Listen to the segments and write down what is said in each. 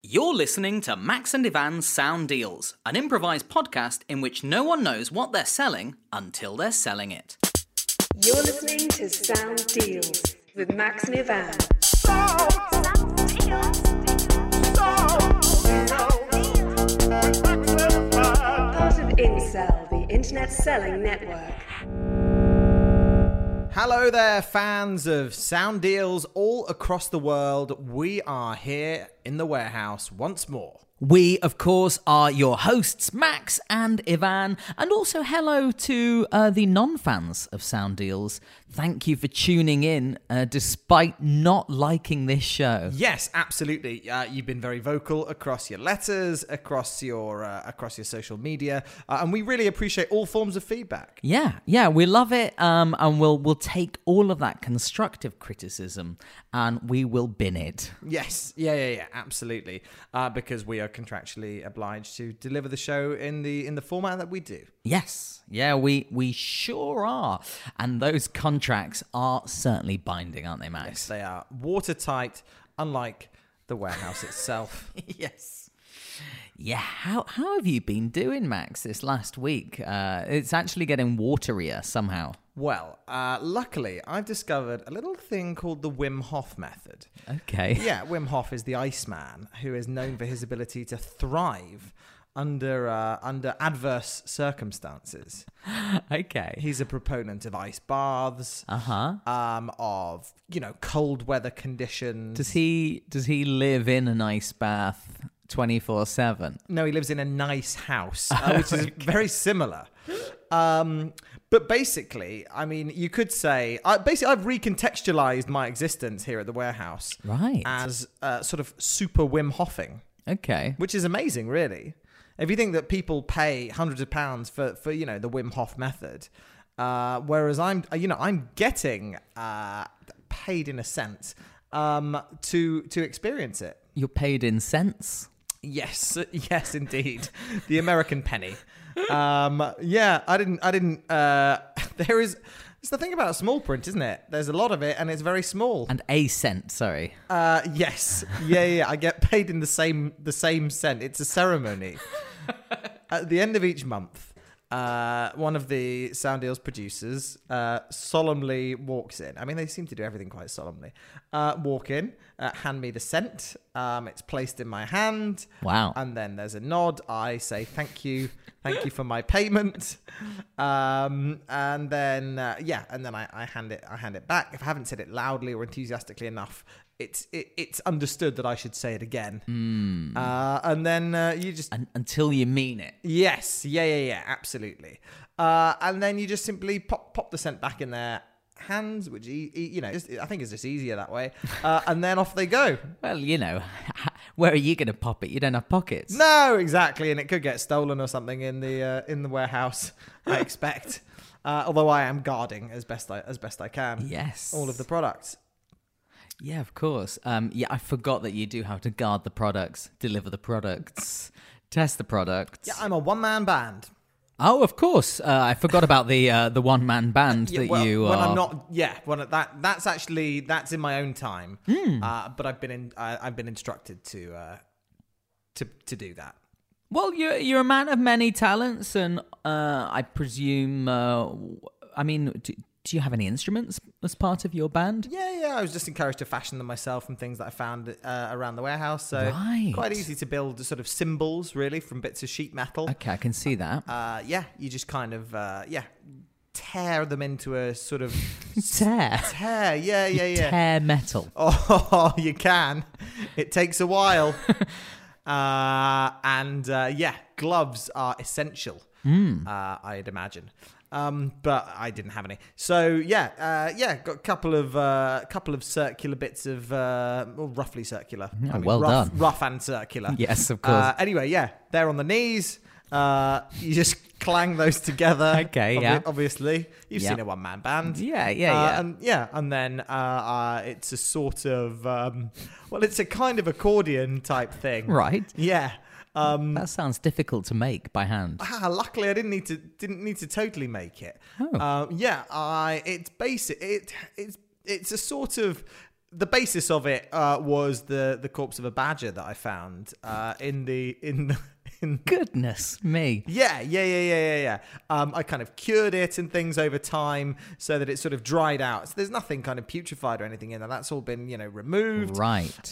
You're listening to Max and Ivan's Sound Deals, an improvised podcast in which no one knows what they're selling until they're selling it. You're listening to Sound Deals with Max and Ivan. Part of Incel, the Internet Selling Network. Hello there, fans of Sound Deals all across the world. We are here in the warehouse once more. We, of course, are your hosts, Max and Ivan, and also hello to the non-fans of Sound Deals. Thank you for tuning in, despite not liking this show. Yes, absolutely. You've been very vocal across your letters, across your social media, and we really appreciate all forms of feedback. Yeah, we love it, and we'll take all of that constructive criticism and we will bin it. Yes, yeah, absolutely. Because we are contractually obliged to deliver the show in the format that we do. Yes, yeah, we sure are, and those contracts are certainly binding, aren't they, Max? Yes, they are watertight, unlike the warehouse itself. Yes. Yeah, how have you been doing, Max, this last week? It's actually getting waterier somehow. Well, luckily, I've discovered a little thing called the Wim Hof method. Okay. Yeah, Wim Hof is the Iceman, who is known for his ability to thrive under adverse circumstances. Okay. He's a proponent of ice baths, of cold weather conditions. Does he live in an ice bath 24/7? No, he lives in a nice house, which is very similar. But basically, I mean, you could say, I've recontextualized my existence here at the warehouse, right, as sort of super Wim Hofing. Okay, which is amazing, really. If you think that people pay hundreds of pounds for the Wim Hof method, whereas I'm getting paid in a sense to experience it. You're paid in cents? Yes, indeed. The American penny. I didn't. It's the thing about small print, isn't it? There's a lot of it, and it's very small. And a cent, sorry. Yes, yeah. I get paid in the same cent. It's a ceremony. At the end of each month, one of the Sound Deals producers solemnly walks in. I mean, they seem to do everything quite solemnly. Walk in, hand me the cent. It's placed in my hand. Wow. And then there's a nod. I say thank you for my payment. And then I hand it back. If I haven't said it loudly or enthusiastically enough, it's understood that I should say it again. And then you just until you mean it. Yes, yeah, absolutely. And then you just simply pop the cent back in their hands, which I think is just easier that way. And then off they go. Well, where are you going to pop it? You don't have pockets. No, exactly, and it could get stolen or something in the warehouse. I expect. Although I am guarding as best I can. Yes, all of the products. Yeah, of course. I forgot that you do have to guard the products, deliver the products, test the products. Yeah, I'm a one-man band. Oh, of course. I forgot about the one-man band you are. When I'm not, that's in my own time. But I've been instructed to do that. Well, you're a man of many talents, and I presume. Do you have any instruments as part of your band? Yeah. I was just encouraged to fashion them myself from things that I found around the warehouse. So quite easy to build sort of cymbals, really, from bits of sheet metal. Okay, I can see that. You just kind of, tear them into a sort of... Tear? Yeah. Tear metal. Oh, you can. It takes a while. Gloves are essential, I'd imagine. But I didn't have any. So got a couple of circular bits of roughly circular. Done. Rough and circular. Yes, of course. Anyway, they're on the knees. You just clang those together. Okay, obviously, you've seen a one-man band. Yeah. And then it's a sort of it's a kind of accordion type thing, right? Yeah. That sounds difficult to make by hand. Luckily, I didn't need to totally make it. Oh. It's basic. It's a sort of the basis of it was the corpse of a badger that I found in the. Goodness me. Yeah. I kind of cured it and things over time so that it sort of dried out. So there's nothing kind of putrefied or anything in there. That's all been, removed. Right.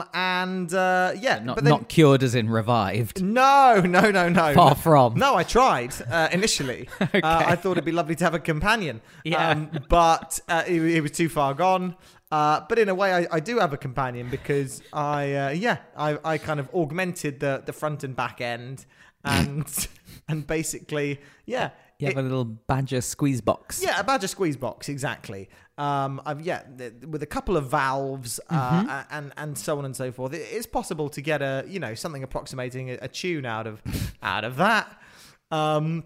Not cured as in revived. No. Far from. No, I tried initially. Okay. I thought it'd be lovely to have a companion. Yeah. But it was too far gone. But in a way, I do have a companion because I kind of augmented the front and back end and basically, You have a little badger squeeze box. Yeah, a badger squeeze box, exactly. With a couple of valves and so on and so forth. It's possible to get something approximating a tune out of that. Well,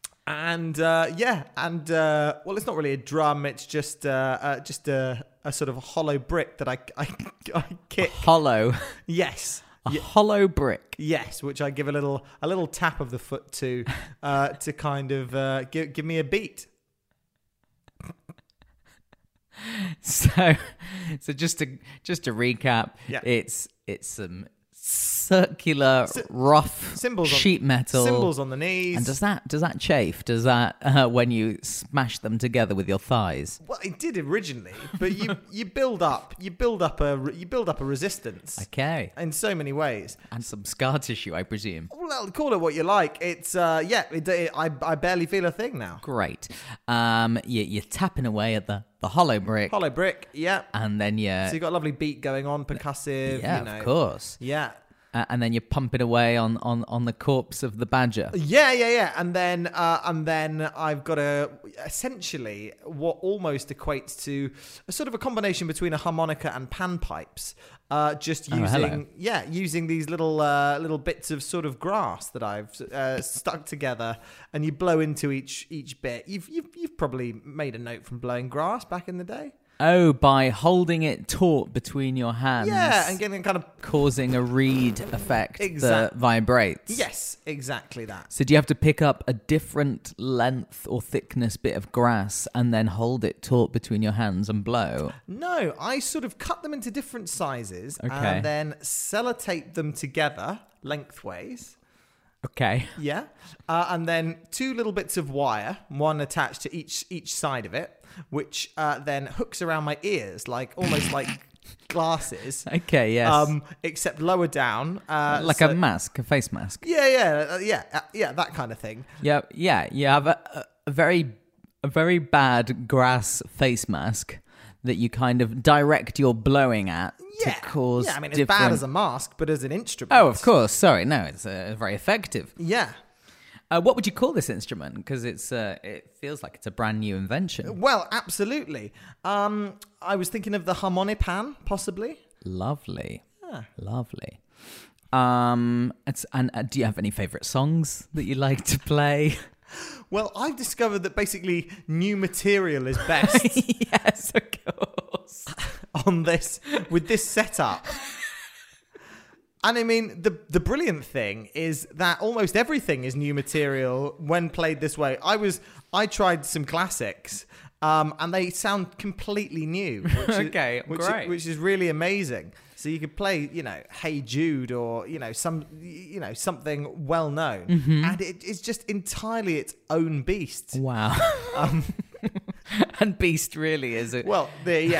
it's not really a drum. It's just a sort of hollow brick that I kick. Hollow. Yes. Hollow brick. Yes, which I give a little tap of the foot to kind of give me a beat. So just to recap, it's some circular rough sheet metal cymbals on the knees. And does that chafe? Does that when you smash them together with your thighs? Well, it did originally, but you build up a resistance. Okay. In so many ways. And some scar tissue, I presume. Well, call it what you like. It's I barely feel a thing now. Great. You're tapping away at the hollow brick. Hollow brick, yeah. And then so you got a lovely beat going on, percussive. Yeah, of course. Yeah. And then you're pumping away on the corpse of the badger. Yeah. And then I've got essentially what almost equates to a sort of a combination between a harmonica and panpipes. Using these little bits of sort of grass that I've stuck together, and you blow into each bit. You've probably made a note from blowing grass back in the day. Oh, by holding it taut between your hands. Yeah, and getting kind of causing a reed effect that vibrates. Yes, exactly that. So do you have to pick up a different length or thickness bit of grass and then hold it taut between your hands and blow? No, I sort of cut them into different sizes and then sellotape them together lengthways. Okay. Yeah. And then two little bits of wire, one attached to each side of it, which then hooks around my ears, almost like glasses. Okay, yes. Except lower down. A mask, a face mask. Yeah, that kind of thing. Yeah. You have a very bad grass face mask that you kind of direct your blowing at to cause it's bad as a mask, but as an instrument. Oh, of course. Sorry, no, it's very effective. Yeah. What would you call this instrument? Because it feels like it's a brand new invention. Well, absolutely. I was thinking of the harmonipan, possibly. Lovely. Yeah. Lovely. Do you have any favourite songs that you like to play? Well, I've discovered that basically new material is best. Yes, of course. With this setup. And I mean, the brilliant thing is that almost everything is new material when played this way. I tried some classics, and they sound completely new. Which is really amazing. So you could play, Hey Jude or something well known, and it's just entirely its own beast. Wow. And beast really is it? Well,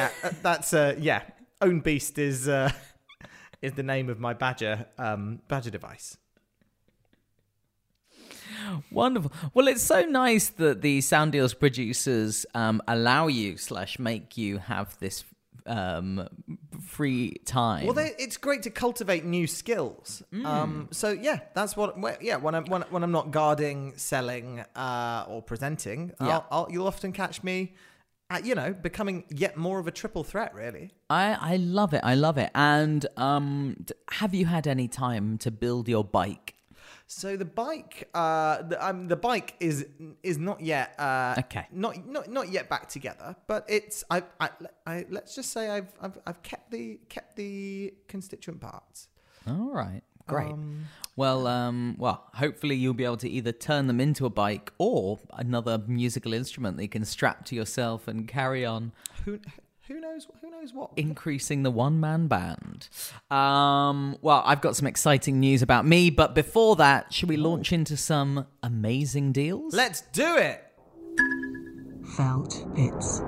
own beast is the name of my badger device. Wonderful. Well, it's so nice that the Sound Deals producers allow you / make you have this free time. Well, it's great to cultivate new skills. So yeah, that's what. When I'm not guarding, selling, or presenting, you'll often catch me at, becoming yet more of a triple threat. Really, I love it. And have you had any time to build your bike? So the bike, the bike is not yet not yet back together, but it's I let's just say I've kept the constituent parts. All right, great. Well, hopefully you'll be able to either turn them into a bike or another musical instrument that you can strap to yourself and carry on. Who Who knows what? Increasing the one-man band. Well, I've got some exciting news about me, but before that, should we launch into some amazing deals? Let's do it. Felt Pits.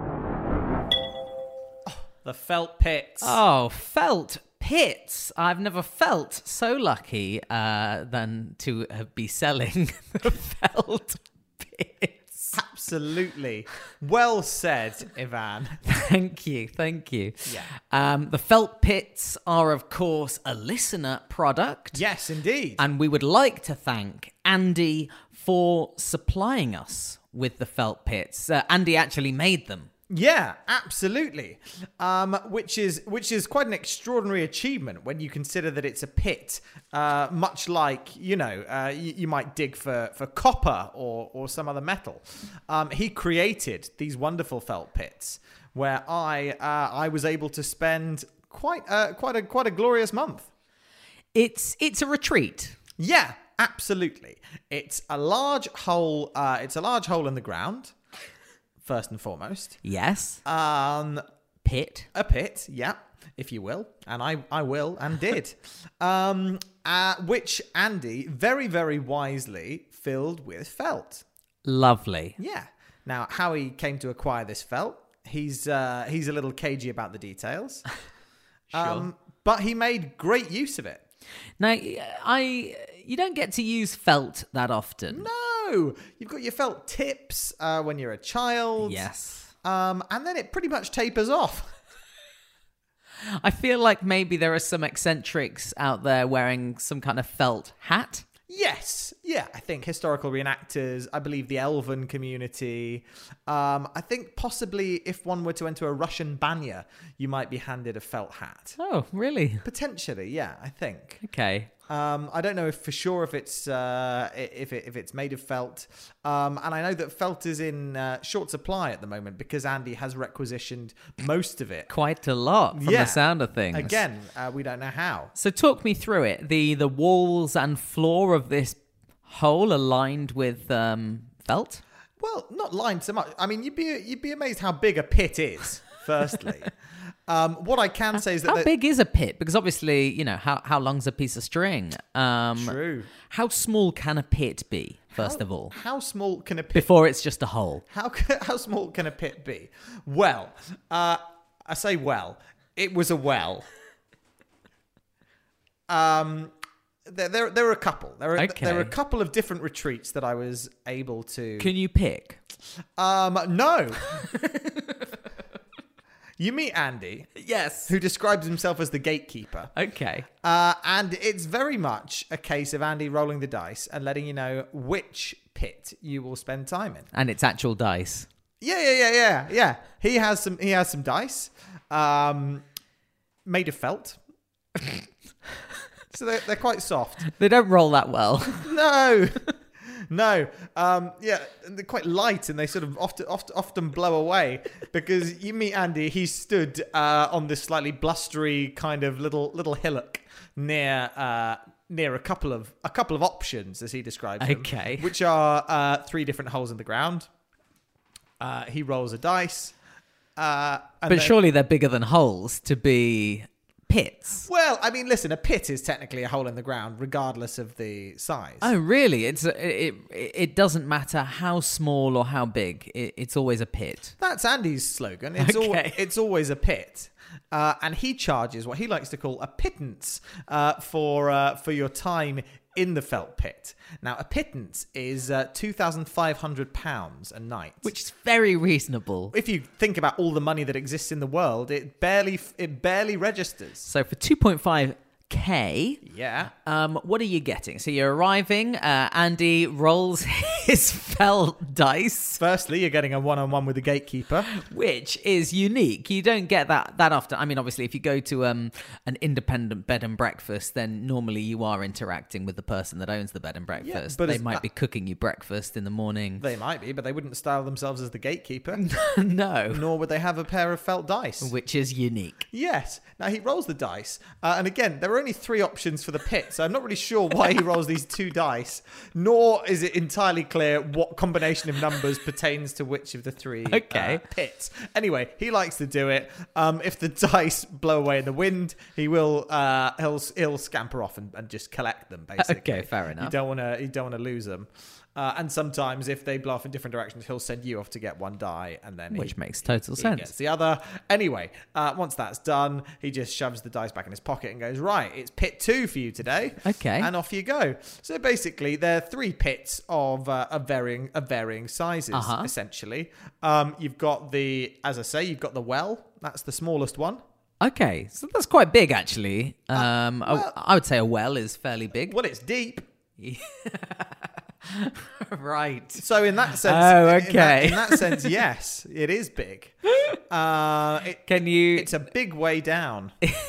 The felt pits. Oh, felt pits. I've never felt so lucky than to be selling the felt pits. Absolutely. Well said, Ivan. Thank you. Yeah. The felt pits are, of course, a listener product. Yes, indeed. And we would like to thank Andy for supplying us with the felt pits. Andy actually made them. Yeah, absolutely. Which is quite an extraordinary achievement when you consider that it's a pit, much like you might dig for copper or some other metal. He created these wonderful felt pits where I was able to spend quite a glorious month. It's a retreat. Yeah, absolutely. It's a large hole. It's a large hole in the ground. First and foremost. Yes. Pit. A pit, yeah, if you will. And I will and did. Which Andy very, very wisely filled with felt. Lovely. Yeah. Now, how he came to acquire this felt, he's a little cagey about the details. Sure. But he made great use of it. Now, you don't get to use felt that often. No, you've got your felt tips when you're a child. Yes. And then it pretty much tapers off. I feel like maybe there are some eccentrics out there wearing some kind of felt hat. Yes. Yeah, I think historical reenactors, I believe the elven community. I think possibly if one were to enter a Russian banya, you might be handed a felt hat. Oh, really? Potentially, yeah, I think. Okay. I don't know if for sure if it's if it's made of felt, and I know that felt is in short supply at the moment because Andy has requisitioned most of it. Quite a lot from the sound of things. Again, we don't know how. So talk me through it. The walls and floor of this hole are lined with felt? Well, not lined so much. I mean, you'd be amazed how big a pit is. Firstly. What I can say is that... How big is a pit? Because obviously, how long's a piece of string? True. How small can a pit be, first of all? How small can a pit... Before it's just a hole. How small can a pit be? Well, I say well. It was a well. There are a couple. There are a couple of different retreats that I was able to... Can you pick? No. You meet Andy. Yes. Who describes himself as the gatekeeper. Okay. And it's very much a case of Andy rolling the dice and letting you know which pit you will spend time in. And it's actual dice. Yeah. He has some dice, made of felt. So they're quite soft. They don't roll that well. No. Yeah, they're quite light and they sort of often blow away because you meet Andy. He stood on this slightly blustery kind of little hillock near a couple of options, as he describes them. Okay. Which are 3 different holes in the ground. He rolls a dice. But surely they're bigger than holes to be pits. Well, I mean, listen, a pit is technically a hole in the ground, regardless of the size. Oh, really? It doesn't matter how small or how big. It's always a pit. That's Andy's slogan. It's always a pit. And he charges what he likes to call a pittance for your time in the felt pit. Now, a pittance is £2,500 a night, which is very reasonable. If you think about all the money that exists in the world, it barely registers. So for 2.5k, yeah. What are you getting? So you're arriving. Andy rolls his felt dice. Firstly, you're getting a one-on-one with the gatekeeper, which is unique. You don't get that often. I mean, obviously, if you go to an independent bed and breakfast, then normally you are interacting with the person that owns the bed and breakfast. Yeah, but they might be cooking you breakfast in the morning. They might be, but they wouldn't style themselves as the gatekeeper. No. Nor would they have a pair of felt dice. Which is unique. Yes. Now, he rolls the dice, and again, there are only 3 options for the pit, so I'm not really sure why he rolls these 2 dice, nor is it entirely clear what combination of numbers pertains to which of the 3 pits. Anyway, he likes to do it. If the dice blow away in the wind, he'll scamper off and just collect them, basically. Okay, fair enough. You don't want to lose them. And sometimes, if they blow off in different directions, he'll send you off to get 1 die, and then Which makes total he sense. gets the other. Anyway, once that's done, he just shoves the dice back in his pocket and goes, right, it's pit 2 for you today. Okay. And off you go. So basically, there are 3 pits of varying sizes, essentially. You've got you've got the well. That's the smallest one. Okay, so that's quite big, actually. I would say a well is fairly big. Well, it's deep. Right. So in that sense, okay. in that sense, yes, it is big. It's a big way down.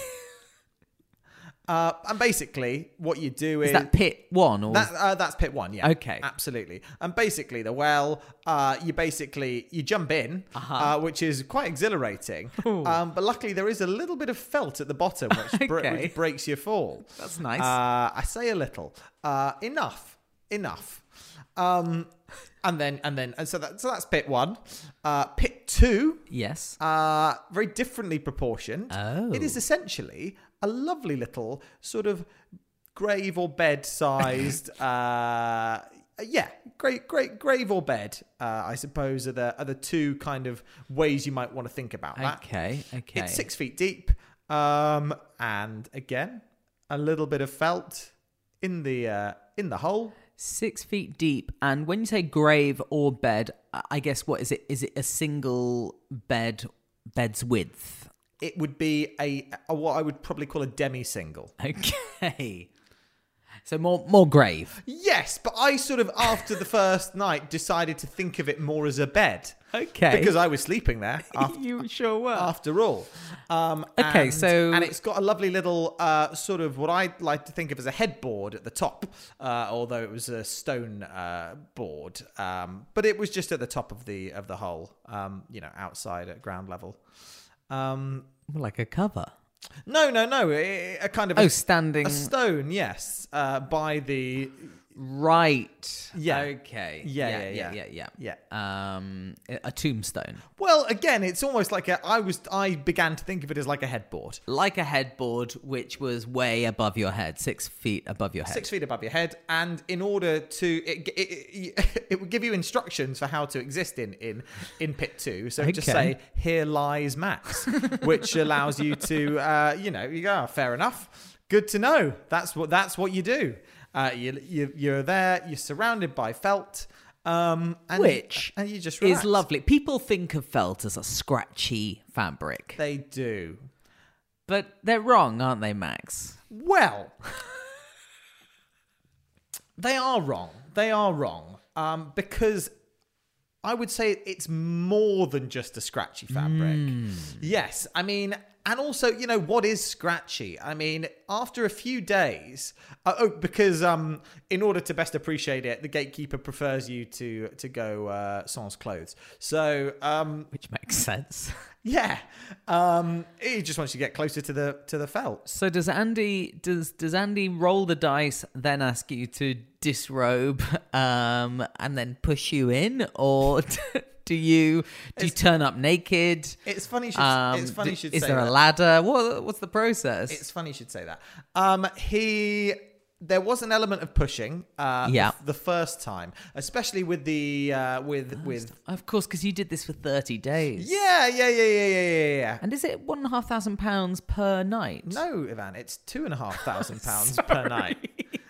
And basically, what you do is that pit 1 or that's pit 1. Yeah. Okay. Absolutely. And basically, the well, you jump in, which is quite exhilarating. But luckily, there is a little bit of felt at the bottom, which breaks your fall. That's nice. I say a little. Enough. So that's pit 1. Pit 2. Yes. Very differently proportioned. Oh. It is essentially a lovely little sort of grave or bed sized. Grave or bed. I suppose are the 2 kind of ways you might want to think about that. Okay. It's 6 feet deep. And again, a little bit of felt in the hole. 6 feet deep. And when you say grave or bed, I guess what is it? Is it a single bed's width? It would be a what I would probably call a demi-single. Okay. So more grave. Yes, but I sort of, after the first night, decided to think of it more as a bed. Okay. Because I was sleeping there. You sure were. After all. And it's got a lovely little sort of what I like to think of as a headboard at the top, although it was a stone board. But it was just at the top of the hole, outside at ground level. Like a cover. No. A kind of standing a stone, yes, by the right. Yeah. Okay. Yeah. A tombstone. Well, again, it's almost like I began to think of it as like a headboard. Like a headboard, which was way above your head, 6 feet above your head. 6 feet above your head, and in order to, it would give you instructions for how to exist in pit 2. So just say, "Here lies Max," which allows you to, you go, fair enough, good to know. That's what you do. You're there. You're surrounded by felt. And you just relax. Is lovely. People think of felt as a scratchy fabric. They do. But they're wrong, aren't they, Max? Well, they are wrong. Because I would say it's more than just a scratchy fabric. Yes, I mean... And also, what is scratchy? I mean, after a few days, because in order to best appreciate it, the gatekeeper prefers you to go sans clothes. So, which makes sense. Yeah, he just wants you to get closer to the felt. So does Andy roll the dice, then ask you to disrobe, and then push you in, or? Do you turn up naked? It's funny. It's funny. Is there a ladder? What's the process? It's funny you should say that. There was an element of pushing. The first time, especially with the with. Of course, because you did this for 30 days. Yeah. And is it £1,500 per night? No, Ivan. It's £2,500 per night.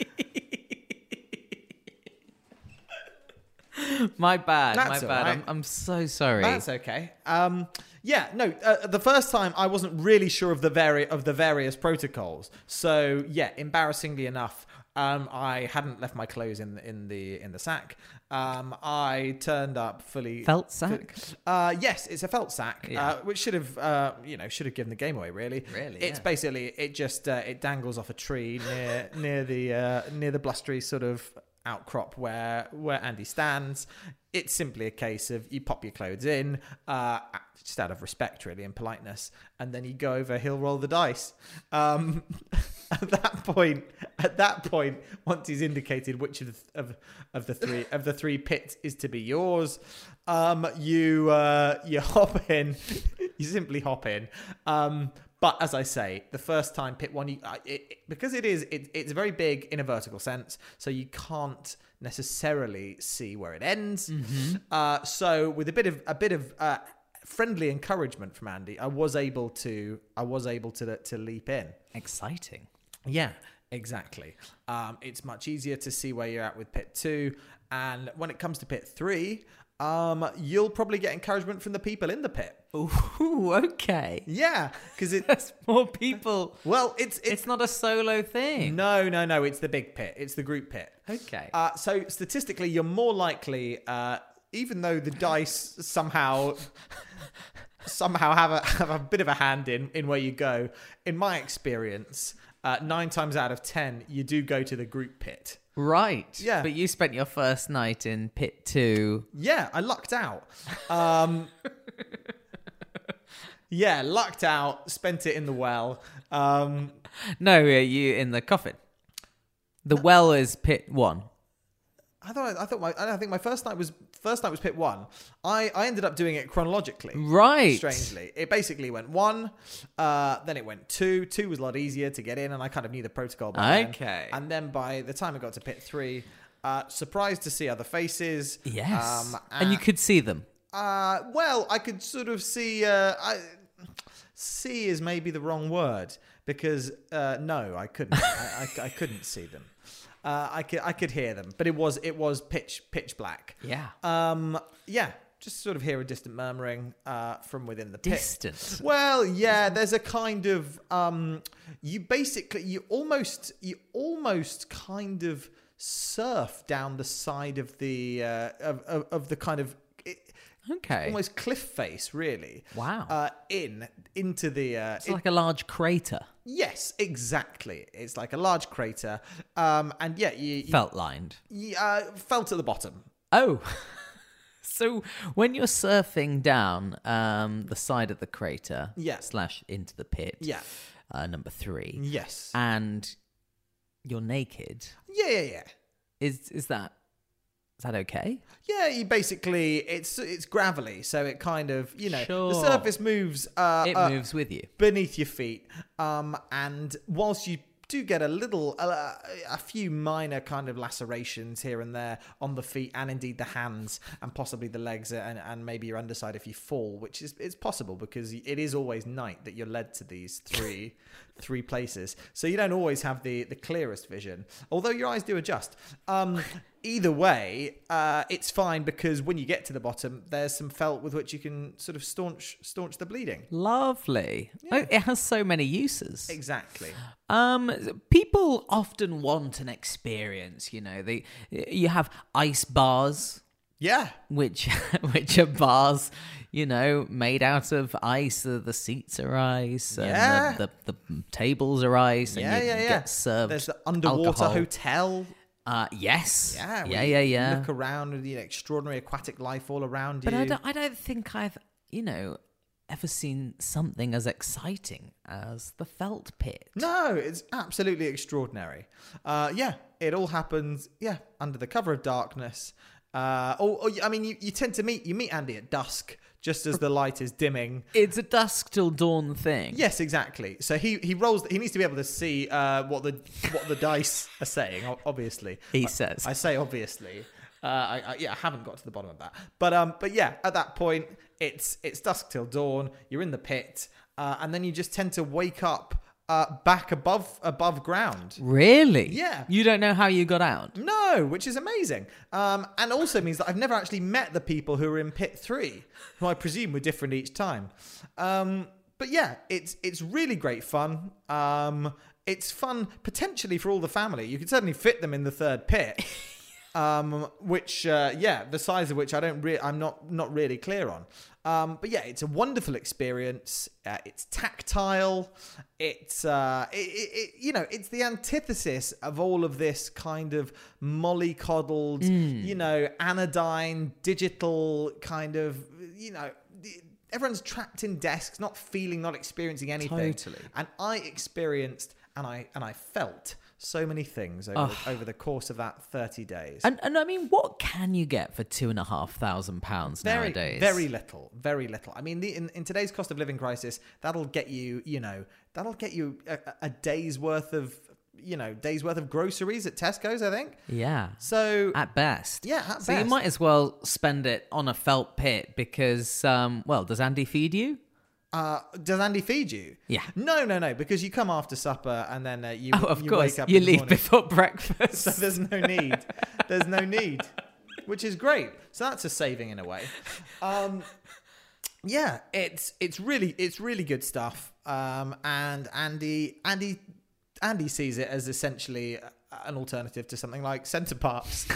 My bad. That's my bad. Right. I'm so sorry. That's okay. The first time I wasn't really sure of the various protocols. So embarrassingly enough, I hadn't left my clothes in the sack. I turned up fully felt sack. Yes, it's a felt sack, which should have given the game away. Really, it's basically it just it dangles off a tree near the blustery sort of outcrop where Andy stands. It's simply a case of you pop your clothes in, just out of respect, really, and politeness, and then you go over. He'll roll the dice. At that point, once he's indicated which of the three pits is to be yours, you hop in. You simply hop in. But as I say, the first time pit one, because it's very big in a vertical sense, so you can't necessarily see where it ends. Mm-hmm. So with a bit of friendly encouragement from Andy, I was able to leap in. Exciting. Yeah, exactly. It's much easier to see where you're at with pit 2, and when it comes to pit 3, you'll probably get encouragement from the people in the pit. Ooh, okay. Yeah, because There's more people. Well, it's not a solo thing. No. It's the big pit. It's the group pit. Okay. So statistically, you're more likely, even though the dice somehow have a bit of a hand in where you go. In my experience, 9 times out of 10, you do go to the group pit. Right. Yeah. But you spent your first night in pit 2. Yeah, I lucked out. Yeah, lucked out. Spent it in the well. No, you in the coffin. The well is pit 1. I think my first night was pit 1. I ended up doing it chronologically. Right. Strangely, it basically went 1, then it went 2. 2 was a lot easier to get in, and I kind of knew the protocol by then. Okay. And then by the time I got to pit 3, surprised to see other faces. Yes. And you could see them. Well, I could sort of see. See is maybe the wrong word, because no, I couldn't. I couldn't see them. I could hear them, but it was pitch black. Yeah. Yeah. Just sort of hear a distant murmuring from within the pit. Distant. Well, yeah. There's a kind of you almost kind of surf down the side of the of the kind of. Okay. Almost cliff face, really. Wow. Into the. It's like a large crater. Yes, exactly. It's like a large crater, and yeah, you Felt lined. felt at the bottom. Oh. So when you're surfing down the side of the crater, Yeah. / into the pit, Yeah. number 3, Yes. and you're naked, Yeah. is that okay? Yeah, you basically it's gravelly, so it kind of the Sure. surface moves. It moves with you. beneath your feet. And whilst you do get a few minor kind of lacerations here and there on the feet, and indeed the hands, and possibly the legs, and maybe your underside if you fall, which is possible because it is always night that you're led to these three places, so you don't always have the clearest vision, although your eyes do adjust. Either way, it's fine, because when you get to the bottom, there's some felt with which you can sort of staunch the bleeding. Lovely. Yeah. Oh, it has so many uses. Exactly. People often want an experience, you have ice bars, Yeah. which are bars, made out of ice. The seats are ice, Yeah. and the tables are ice, and Yeah, you yeah. get served There's the underwater alcohol. hotel. Yes. Yeah. Yeah, where yeah, you yeah. Look around with the extraordinary aquatic life all around you. But I don't think I've, ever seen something as exciting as the felt pit. No, it's absolutely extraordinary. Yeah, it all happens. Yeah, under the cover of darkness. You tend to meet Andy at dusk, just as the light is dimming. It's a dusk till dawn thing. Yes, exactly. So he rolls. He needs to be able to see what the dice are saying. Obviously, He says. I say obviously. I haven't got to the bottom of that. But yeah, at that point, it's dusk till dawn. You're in the pit, and then you just tend to wake up back above ground. Really? Yeah. You don't know how you got out? No, which is amazing. And also means that I've never actually met the people who are in pit 3, who I presume were different each time. But yeah, it's really great fun. It's fun potentially for all the family. You could certainly fit them in the third pit. which the size of which I'm not really clear on. But yeah, it's a wonderful experience. It's tactile. It's it's the antithesis of all of this kind of mollycoddled, anodyne, digital kind of, everyone's trapped in desks, not experiencing anything. Totally. And I experienced and I felt so many things over the course of that 30 days. And I mean, what can you get for £2,500 nowadays? Very little, very little. I mean, in today's cost of living crisis, that'll get you, a day's worth of, groceries at Tesco's, I think. Yeah. So at best. Yeah, at so best. You might as well spend it on a felt pit because, does Andy feed you? Does Andy feed you? Yeah. No, because you come after supper and then you course. wake up You in the leave morning. before breakfast. So there's no need. There's no need, which is great. So that's a saving in a way. Yeah, it's really good stuff. And Andy sees it as essentially an alternative to something like Centre Parks.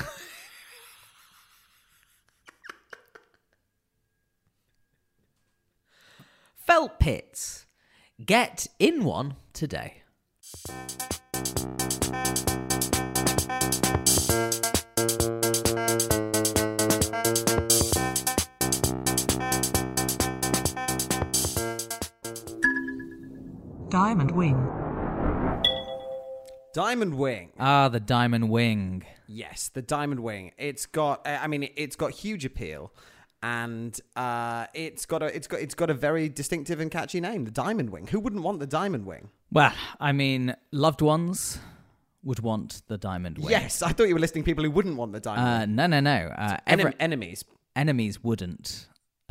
Felt pits. Get in one today. Diamond Wing. Diamond Wing. Ah, the Diamond Wing. Yes, the Diamond Wing. It's got huge appeal, and it's got a very distinctive and catchy name, the Diamond Wing. Who wouldn't want the Diamond Wing? Well, I mean, loved ones would want the Diamond Wing. Yes, I thought you were listing people who wouldn't want the Diamond Wing. No. Enemies. Enemies wouldn't,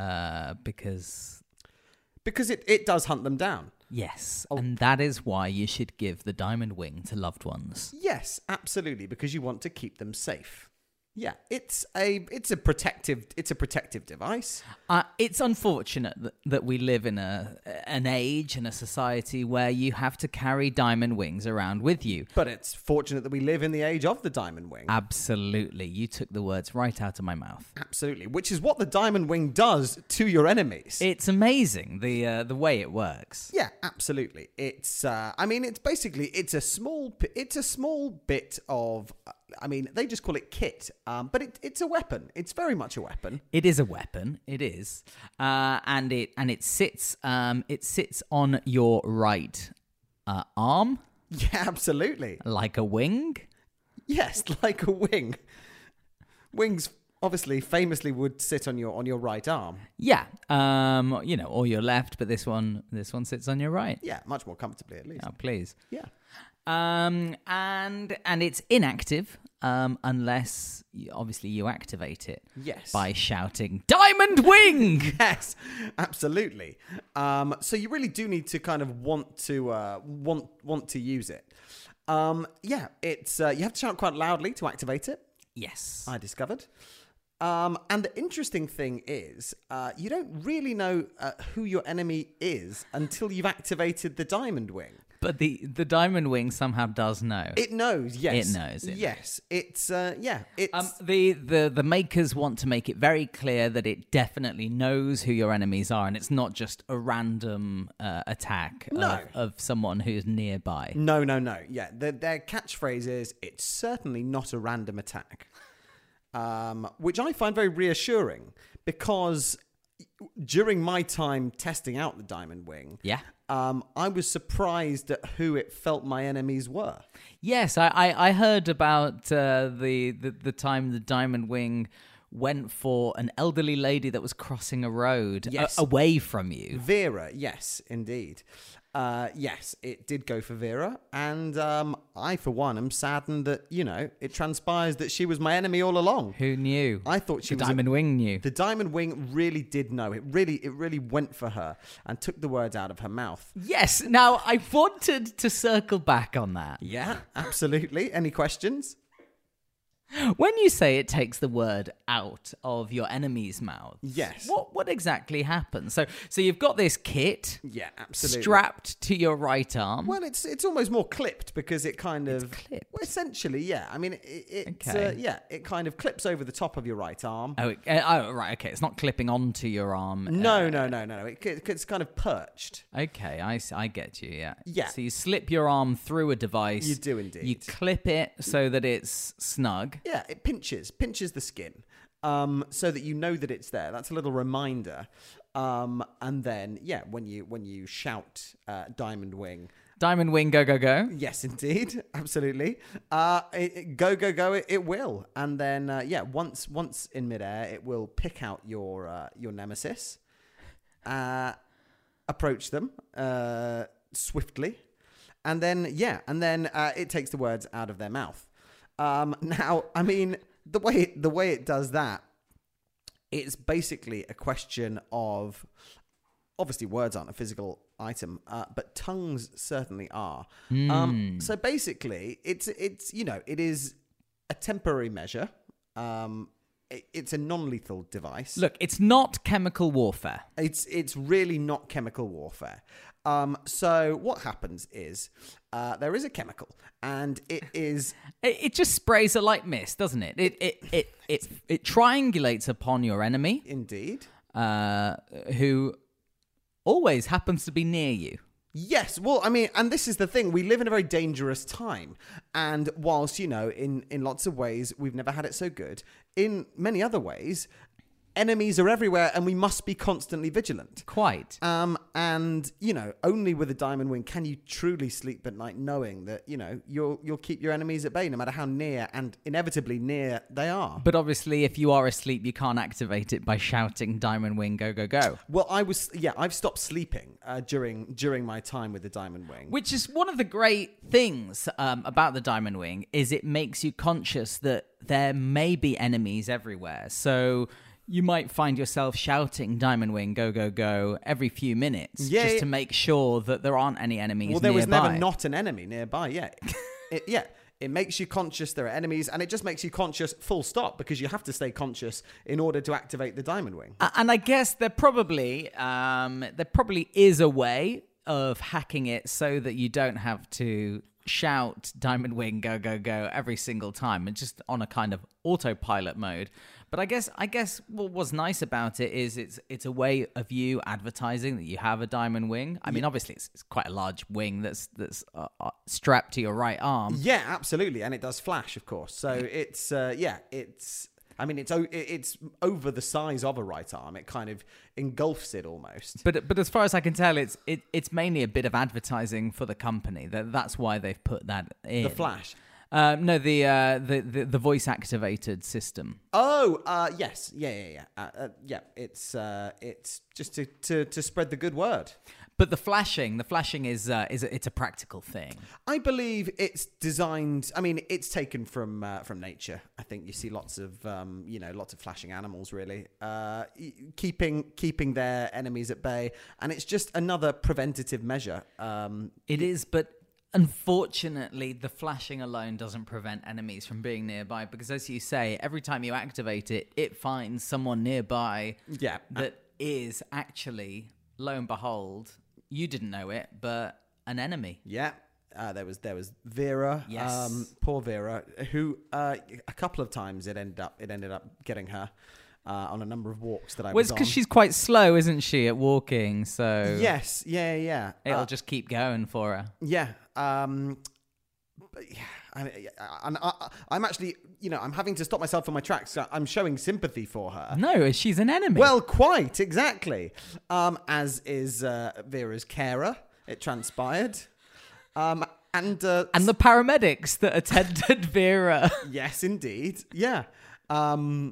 because it does hunt them down. yes, and that is why you should give the Diamond Wing to loved ones. Yes, absolutely, because you want to keep them safe. Yeah, it's a protective device. It's unfortunate that we live in an age and a society where you have to carry diamond wings around with you. But it's fortunate that we live in the age of the Diamond Wing. Absolutely. You took the words right out of my mouth. Absolutely, which is what the Diamond Wing does to your enemies. It's amazing the way it works. Yeah, absolutely. It's it's a small bit of, they just call it kit, but it's a weapon. It's very much a weapon. It is a weapon. It is, and it sits on your right arm. Yeah, absolutely. Like a wing. Yes, like a wing. Wings obviously famously would sit on your right arm. Yeah, or your left, but this one sits on your right. Yeah, much more comfortably at least. Oh, please. Yeah. And it's inactive unless you activate it. Yes. By shouting "Diamond Wing!" Yes, absolutely. So you really do need to kind of want to use it. It's you have to shout quite loudly to activate it. Yes. I discovered. And the interesting thing is, you don't really know who your enemy is until you've activated the Diamond Wing. But the Diamond Wing somehow does know. It knows, yes. It knows. Yes. It's, It's... The makers want to make it very clear that it definitely knows who your enemies are, and it's not just a random attack of someone who's nearby. No. Yeah, their catchphrase is, it's certainly not a random attack. Which I find very reassuring, because during my time testing out the Diamond Wing, I was surprised at who it felt my enemies were. Yes, I heard about the time the Diamond Wing went for an elderly lady that was crossing a road away from you. Vera, yes, indeed. Yes, it did go for Vera, and I, for one, am saddened that, it transpires that she was my enemy all along. Who knew? I thought she was... The Diamond Wing knew. The Diamond Wing really did know. It really went for her and took the words out of her mouth. Yes, now I wanted to circle back on that. Yeah, absolutely. Any questions? When you say it takes the word out of your enemy's mouth, Yes. what exactly happens? So you've got this kit Yeah, absolutely. strapped to your right arm. Well, it's almost more clipped because it kind of clipped. Well, essentially, yeah. I mean, it's Okay. it kind of clips over the top of your right arm. Oh, right. Okay, it's not clipping onto your arm. No. It's kind of perched. Okay, I get you. Yeah. Yeah. So you slip your arm through a device. You do indeed. You clip it so that it's snug. Yeah, it pinches the skin, so that you know that it's there. That's a little reminder. And then, yeah, when you shout Diamond Wing, Diamond Wing, go go go. yes, indeed, absolutely. Go, it will. And then, once in midair, it will pick out your nemesis, approach them swiftly, and then it takes the words out of their mouth. Now, I mean, the way it does that, it's basically a question of, obviously words aren't a physical item, but tongues certainly are. So basically, it's it is a temporary measure. It's a non-lethal device. Look, it's not chemical warfare. It's really not chemical warfare. So what happens is there is a chemical, and it is It just sprays a light mist, doesn't it? It triangulates upon your enemy, indeed. who always happens to be near you. Yes, well, I mean, and this is the thing. We live in a very dangerous time. And whilst, in lots of ways, we've never had it so good, in many other ways, enemies are everywhere and we must be constantly vigilant. Quite. And, only with a Diamond Wing can you truly sleep at night knowing that, you'll keep your enemies at bay no matter how near and inevitably near they are. But obviously, if you are asleep, you can't activate it by shouting Diamond Wing, go, go, go. Well, I've stopped sleeping during my time with the Diamond Wing. Which is one of the great things about the Diamond Wing, is it makes you conscious that there may be enemies everywhere. So you might find yourself shouting Diamond Wing, go, go, go every few minutes just to make sure that there aren't any enemies Well, there was nearby. never not an enemy nearby, It makes you conscious there are enemies, and it just makes you conscious full stop, because you have to stay conscious in order to activate the Diamond Wing. And I guess there probably is a way of hacking it so that you don't have to shout Diamond Wing, go, go, go every single time, and just on a kind of autopilot mode. But I guess what was nice about it is it's a way of you advertising that you have a Diamond Wing. I mean, obviously it's quite a large wing that's strapped to your right arm. Yeah, absolutely, and it does flash, of course. So it's over the size of a right arm. It kind of engulfs it almost. But as far as I can tell, it's mainly a bit of advertising for the company. That's why they've put that in. The flash. No, the voice activated system. Oh, yes, yeah. It's just to spread the good word. But the flashing is it's a practical thing. I believe it's designed. I mean, it's taken from nature. I think you see lots of flashing animals, really, keeping their enemies at bay, and it's just another preventative measure. It is, but unfortunately, the flashing alone doesn't prevent enemies from being nearby, because, as you say, every time you activate it, it finds someone nearby that is actually, lo and behold, you didn't know it, but an enemy. Yeah. There was Vera. Yes. Poor Vera, who a couple of times it ended up getting her on a number of walks that I was on. Well, it's because she's quite slow, isn't she, at walking? So yes, yeah. It'll just keep going for her. Yeah. I'm actually, I'm having to stop myself in my tracks. I'm showing sympathy for her. No, she's an enemy. Well, quite exactly. As is Vera's carer. It transpired. And the paramedics that attended Vera. Yes, indeed. Yeah. And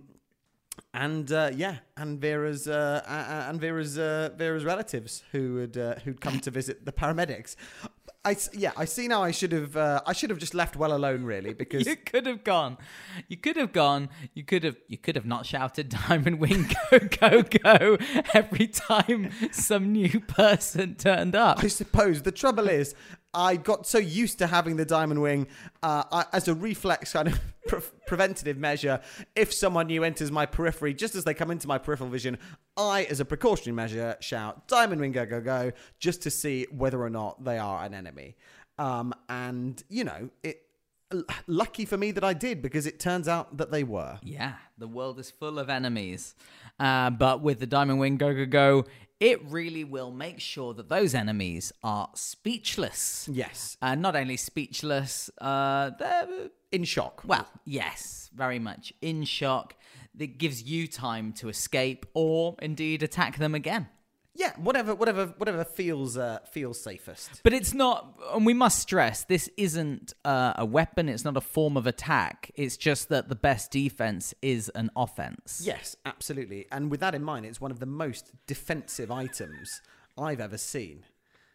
Vera's relatives who'd come to visit the paramedics. I see now. I should have just left well alone, really, because You could have gone. You could have not shouted Diamond Wing, go, go, go every time some new person turned up. I suppose the trouble is I got so used to having the Diamond Wing, as a reflex, kind of preventative measure. If someone new enters my periphery, just as they come into my peripheral vision, I, as a precautionary measure, shout Diamond Wing go go go, just to see whether or not they are an enemy. And lucky for me that I did, because it turns out that they were. Yeah, the world is full of enemies. But with the Diamond Wing Go Go Go, it really will make sure that those enemies are speechless. Yes. Not only speechless, they're... In shock. Well, yes, very much in shock. That gives you time to escape or indeed attack them again. Yeah, whatever feels safest. But it's not, and we must stress, this isn't a weapon, it's not a form of attack. It's just that the best defense is an offense. Yes, absolutely. And with that in mind, it's one of the most defensive items I've ever seen.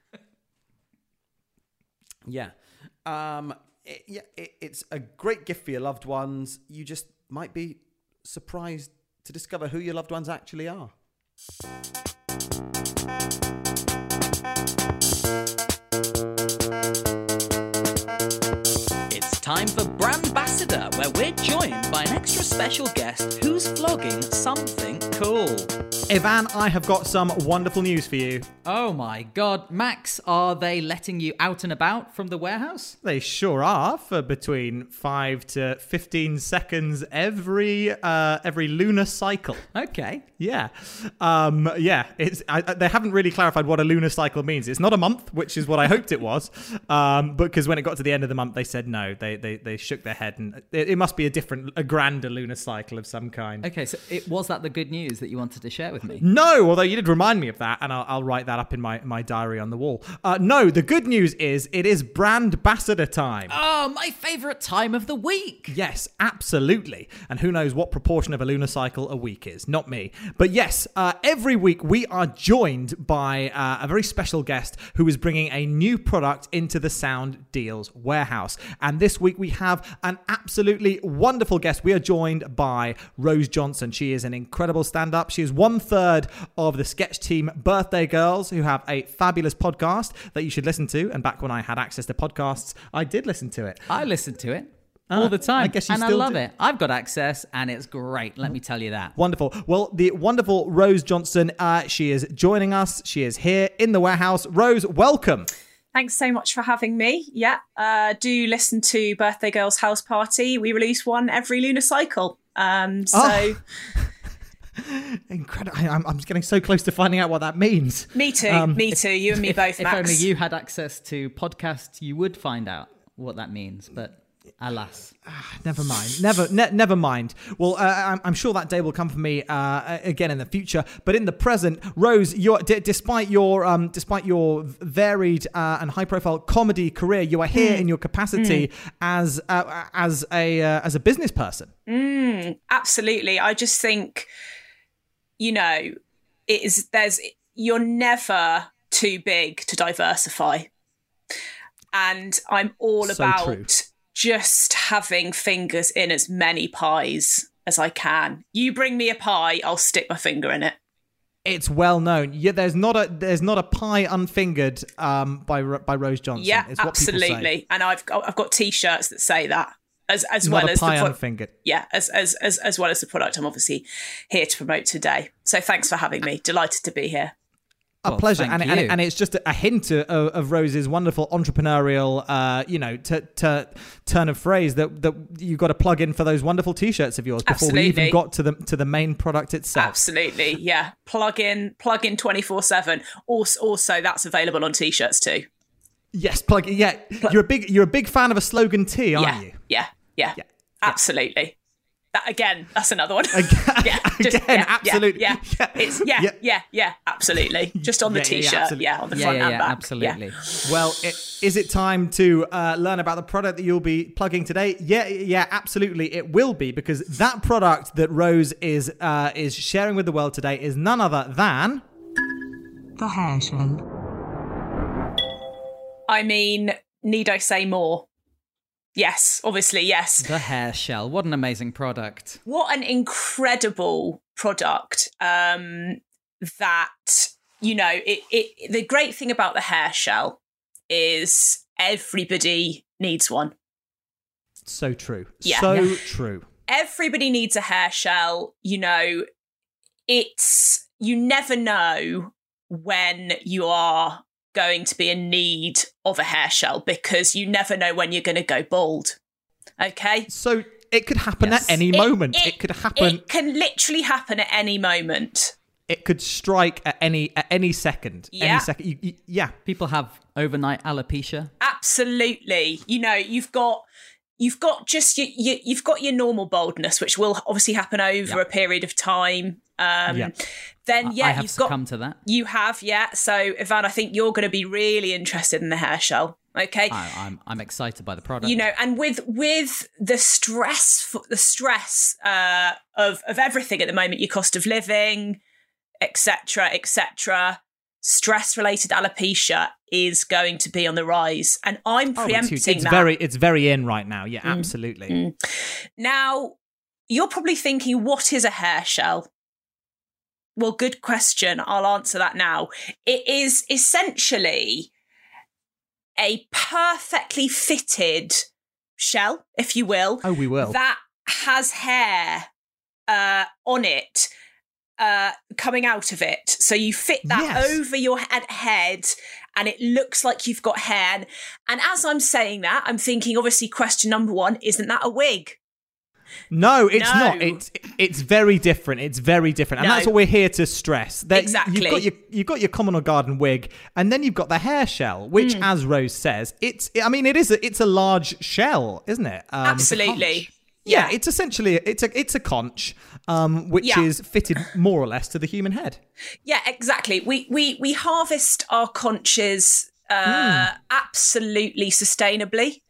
Yeah. It's a great gift for your loved ones. You just might be surprised to discover who your loved ones actually are. It's time for Brand Ambassador, where we're joined by an extra special guest who's vlogging something cool. Ivan, I have got some wonderful news for you. Oh my god, Max, are they letting you out and about from the warehouse? They sure are, for between 5 to 15 seconds every lunar cycle. Okay. Yeah. They haven't really clarified what a lunar cycle means. It's not a month, which is what I hoped it was. Because when it got to the end of the month, they said no. They shook their head, and it must be a grander lunar cycle of some kind. Okay, so was that the good news that you wanted to share with me? No, although you did remind me of that, and I'll write that up in my diary on the wall. No, the good news is it is Brand Ambassador time. Oh, my favourite time of the week. Yes, absolutely. And who knows what proportion of a lunar cycle a week is? Not me. But yes, every week we are joined by a very special guest who is bringing a new product into the Sound Deals warehouse. And this week we have an absolutely wonderful guest. We are joined by Rose Johnson. She is an incredible stand-up. She is 1/3 of the sketch team Birthday Girls, who have a fabulous podcast that you should listen to. And back when I had access to podcasts, I did listen to it. I listen to it all the time. I guess you and still I love do. it. I've got access and it's great. Let me tell you that. Wonderful. Well, the wonderful Rose Johnson, she is joining us. She is here in the warehouse. Rose, welcome. Thanks so much for having me. Yeah, do listen to Birthday Girls House Party. We release one every lunar cycle. Incredible. I'm getting so close to finding out what that means. Me too. Me too. You and me both, If Max. only you had access to podcasts, you would find out what that means. But alas. Never mind. Never mind. Well, I'm sure that day will come for me again in the future. But in the present, Rose, despite your varied and high-profile comedy career, you are here in your capacity as a business person. Absolutely. I just think, you're never too big to diversify. And I'm all So about true. just having fingers in as many pies as I can. You bring me a pie, I'll stick my finger in it. It's well known. Yeah, there's not a pie unfingered by Rose Johnson. Yeah, it's what people say. absolutely. And I've got t-shirts that say that. As Not well a as pie the unfingered. yeah, as well as the product I'm obviously here to promote today. So thanks for having me. Delighted to be here. A pleasure, thank you. and it's just a hint of Rose's wonderful entrepreneurial, turn of phrase that you got to plug in for those wonderful T-shirts of yours before we even Absolutely. got to the main product itself. Absolutely, yeah. Plug in 24/7. Also, that's available on t-shirts too. Yes, plug. Yeah, you're a big fan of a slogan T, aren't you? Yeah. Absolutely. That's another one. Absolutely. Yeah. It's absolutely. Just on the t-shirt, absolutely. on the front and back. Absolutely. Yeah. Well, is it time to learn about the product that you'll be plugging today? Yeah, absolutely. It will be, because that product that Rose is sharing with the world today is none other than The hair shell. I mean, need I say more? Yes, obviously, yes. The hair shell. What an amazing product. What an incredible product that, the great thing about the hair shell is everybody needs one. So true. Yeah. So true. Everybody needs a hair shell. You know, you never know when you are going to be in need of a hair shell because you never know when you're going to go bald. Okay? So it could happen at any moment. It could happen. It can literally happen at any moment. It could strike at any second. Yeah. Any second. Yeah. People have overnight alopecia. Absolutely. You know, you've got just you've got your normal baldness, which will obviously happen over a period of time. Then I have succumbed to that. You have, yeah. So Ivan, I think you're going to be really interested in the hair shell. Okay, I'm excited by the product. You know, and with the stress of everything at the moment, your cost of living, etc., stress-related alopecia is going to be on the rise, and I'm preempting that. It's very in right now. Yeah, absolutely. Now, you're probably thinking, what is a hair shell? Well, good question. I'll answer that now. It is essentially a perfectly fitted shell, if you will. Oh, we will. That has hair on it. Coming out of it. So you fit that over your head and it looks like you've got hair. And as I'm saying that, I'm thinking, obviously, question number one, isn't that a wig? No, it's not. It's very different. It's very different. And that's what we're here to stress. That exactly. You've got your common or garden wig, and then you've got the hair shell, which, as Rose says, it's a large shell, isn't it? Absolutely. Yeah, it's essentially it's a conch, which is fitted more or less to the human head. Yeah, exactly. We harvest our conches absolutely sustainably.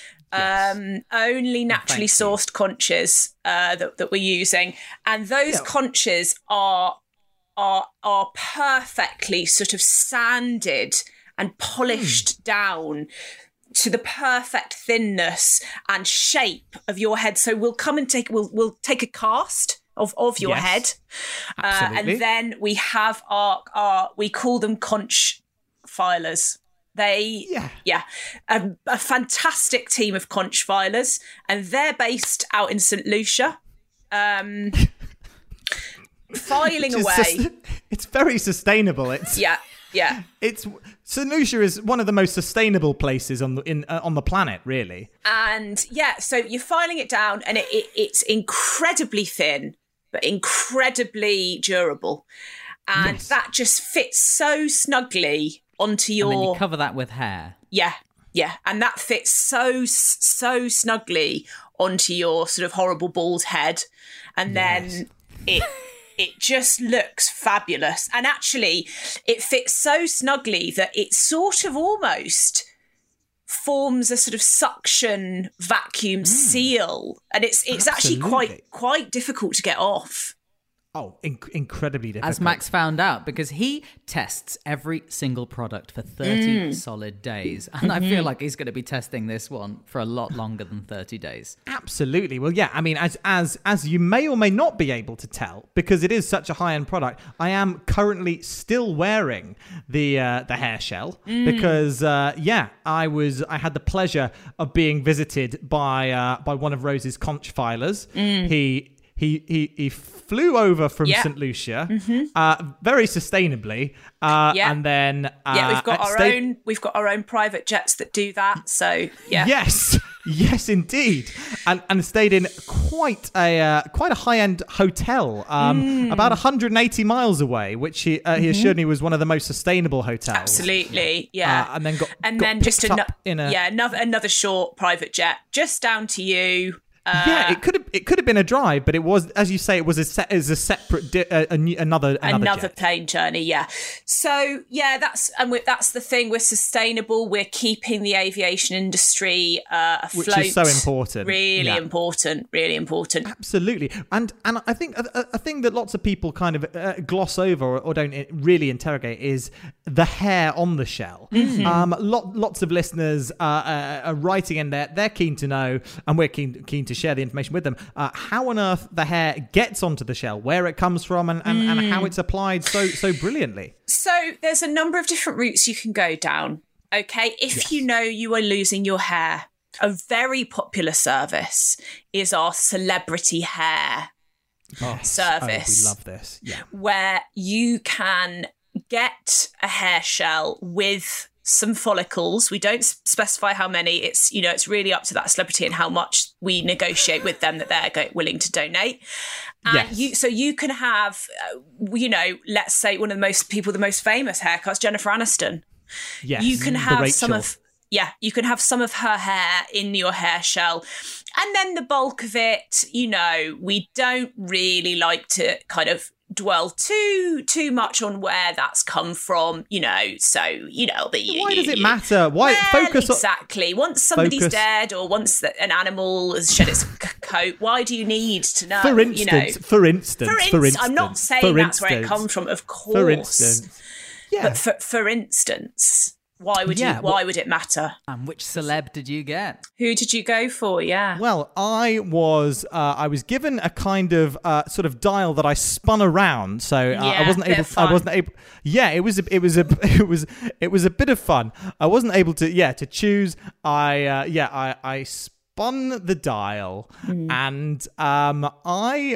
Only naturally sourced conches that we're using, and those conches are perfectly sort of sanded and polished down to the perfect thinness and shape of your head. So we'll come and we'll take a cast of your head, and then we have our we call them conch filers. They a fantastic team of conch filers, and they're based out in St. Lucia. Filing away. It's very sustainable. It's It's St. Lucia is one of the most sustainable places on the planet, really. And so you're filing it down, and it's incredibly thin, but incredibly durable, and that just fits so snugly onto your. And then you cover that with hair. Yeah, and that fits so snugly onto your sort of horrible bald head, and then it just looks fabulous. And actually, it fits so snugly that it sort of almost forms a sort of suction vacuum seal, and it's actually quite difficult to get off. Oh, incredibly difficult. As Max found out, because he tests every single product for 30 solid days. And I feel like he's going to be testing this one for a lot longer than 30 days. Absolutely. Well, yeah, I mean, as you may or may not be able to tell, because it is such a high-end product, I am currently still wearing the hair shell because, I had the pleasure of being visited by one of Rose's conch filers. He flew over from St. Lucia very sustainably, and then we've got our own private jets that do that. So yes, indeed, and stayed in quite a high-end hotel, about 180 miles away, which he assured me was one of the most sustainable hotels. Absolutely, yeah. And then another short private jet just down to you. It could have been a drive, but it was, as you say, it was a separate another plane journey. Yeah. So that's the thing. We're sustainable. We're keeping the aviation industry afloat, which is so important. Really important. Really important. Absolutely. And I think a thing that lots of people kind of gloss over or don't really interrogate is the hair on the shell. Lots of listeners are writing in there. They're keen to know, and we're keen to share the information with them, how on earth the hair gets onto the shell, where it comes from, and how it's applied so brilliantly. So there's a number of different routes you can go down. Okay, if you know you are losing your hair, a very popular service is our celebrity hair service. We love this. Yeah. Where you can get a hair shell with some follicles. We don't specify how many. It's really up to that celebrity and how much we negotiate with them that they're willing to donate. And Yes. you can have, let's say one of the most famous haircuts, Jennifer Aniston. Yes. You can The have Rachel. you can have some of her hair in your hair shell. And then the bulk of it, we don't really like to kind of dwell too much on where that's come from, so, Why does it matter? Why focus on exactly. Once somebody's focus- dead or once an animal has shed its coat, why do you need to know? For instance, I'm not saying that's where it comes from, of course. For instance. Yeah. But for instance, why would why would it matter? And which celeb did you get? Who did you go for? Yeah. Well, I was given a kind of sort of dial that I spun around, so I wasn't bit able. of fun. I wasn't able. Yeah, it was a bit of fun. I wasn't able to choose. I spun the dial, and I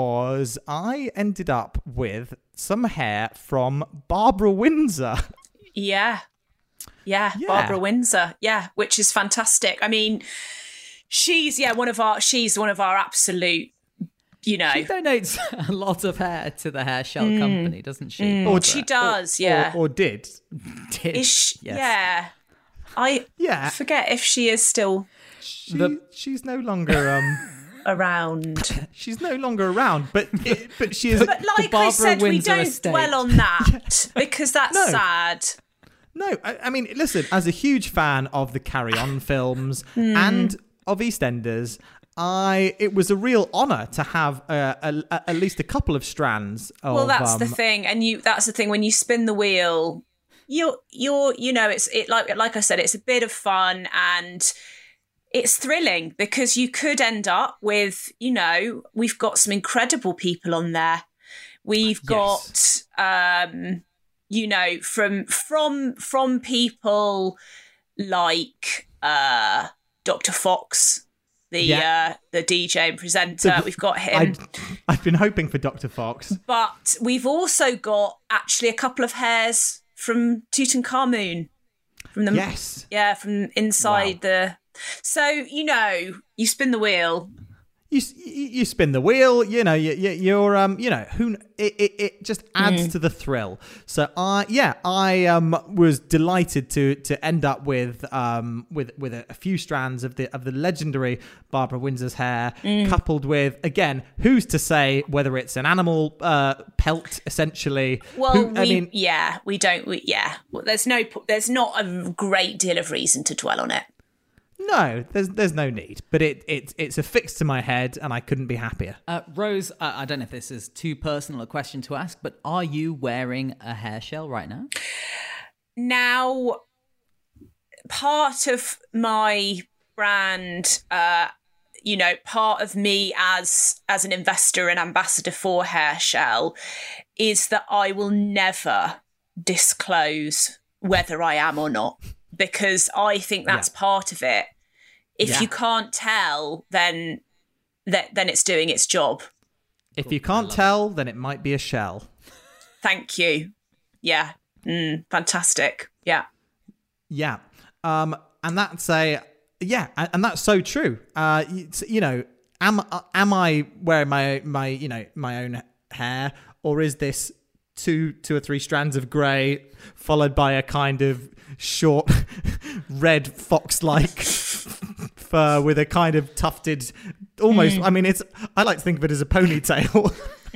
ended up with some hair from Barbara Windsor. Yeah, Barbara Windsor. Yeah, which is fantastic. I mean, she's one of our absolute, She donates a lot of hair to the hair shell company, doesn't she? Or Barbara? she does. Yeah. Or did. Is she, Yes. Yeah. I forget if she is still She's no longer around. she's no longer around, but she is. But like I Barbara said, we Windsor don't estate. dwell on that because that's No. sad. No, I mean, listen, as a huge fan of the Carry On films and of EastEnders, it was a real honour to have at least a couple of strands of... Well, that's the thing, and that's the thing when you spin the wheel. It's like I said, it's a bit of fun and it's thrilling because you could end up with, we've got some incredible people on there. We've got, from people like Dr. Fox, the DJ and presenter. We've got him. I've been hoping for Dr. Fox. But we've also got actually a couple of hairs from Tutankhamun. From the from inside the. So you spin the wheel. You spin the wheel. It just adds to the thrill. So I was delighted to end up with a few strands of the legendary Barbara Windsor's hair, coupled with, again, who's to say whether it's an animal pelt essentially. Well, we don't. Well, there's not a great deal of reason to dwell on it. No, there's no need, but it's affixed to my head, and I couldn't be happier. Rose, I don't know if this is too personal a question to ask, but are you wearing a hair shell right now? Now, part of my brand, part of me as an investor and ambassador for Hair Shell is that I will never disclose whether I am or not, because I think that's part of it. If you can't tell, then it's doing its job. If you can't tell, then it might be a shell. Thank you. Yeah. Fantastic. Yeah. Yeah. And that's and that's so true. Am I wearing my own hair, or is this two or three strands of grey followed by a kind of short red fox-like fur with a kind of tufted, almost, I mean, I like to think of it as a ponytail.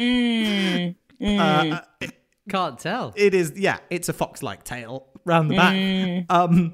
Can't tell. It is, it's a fox-like tail round the back.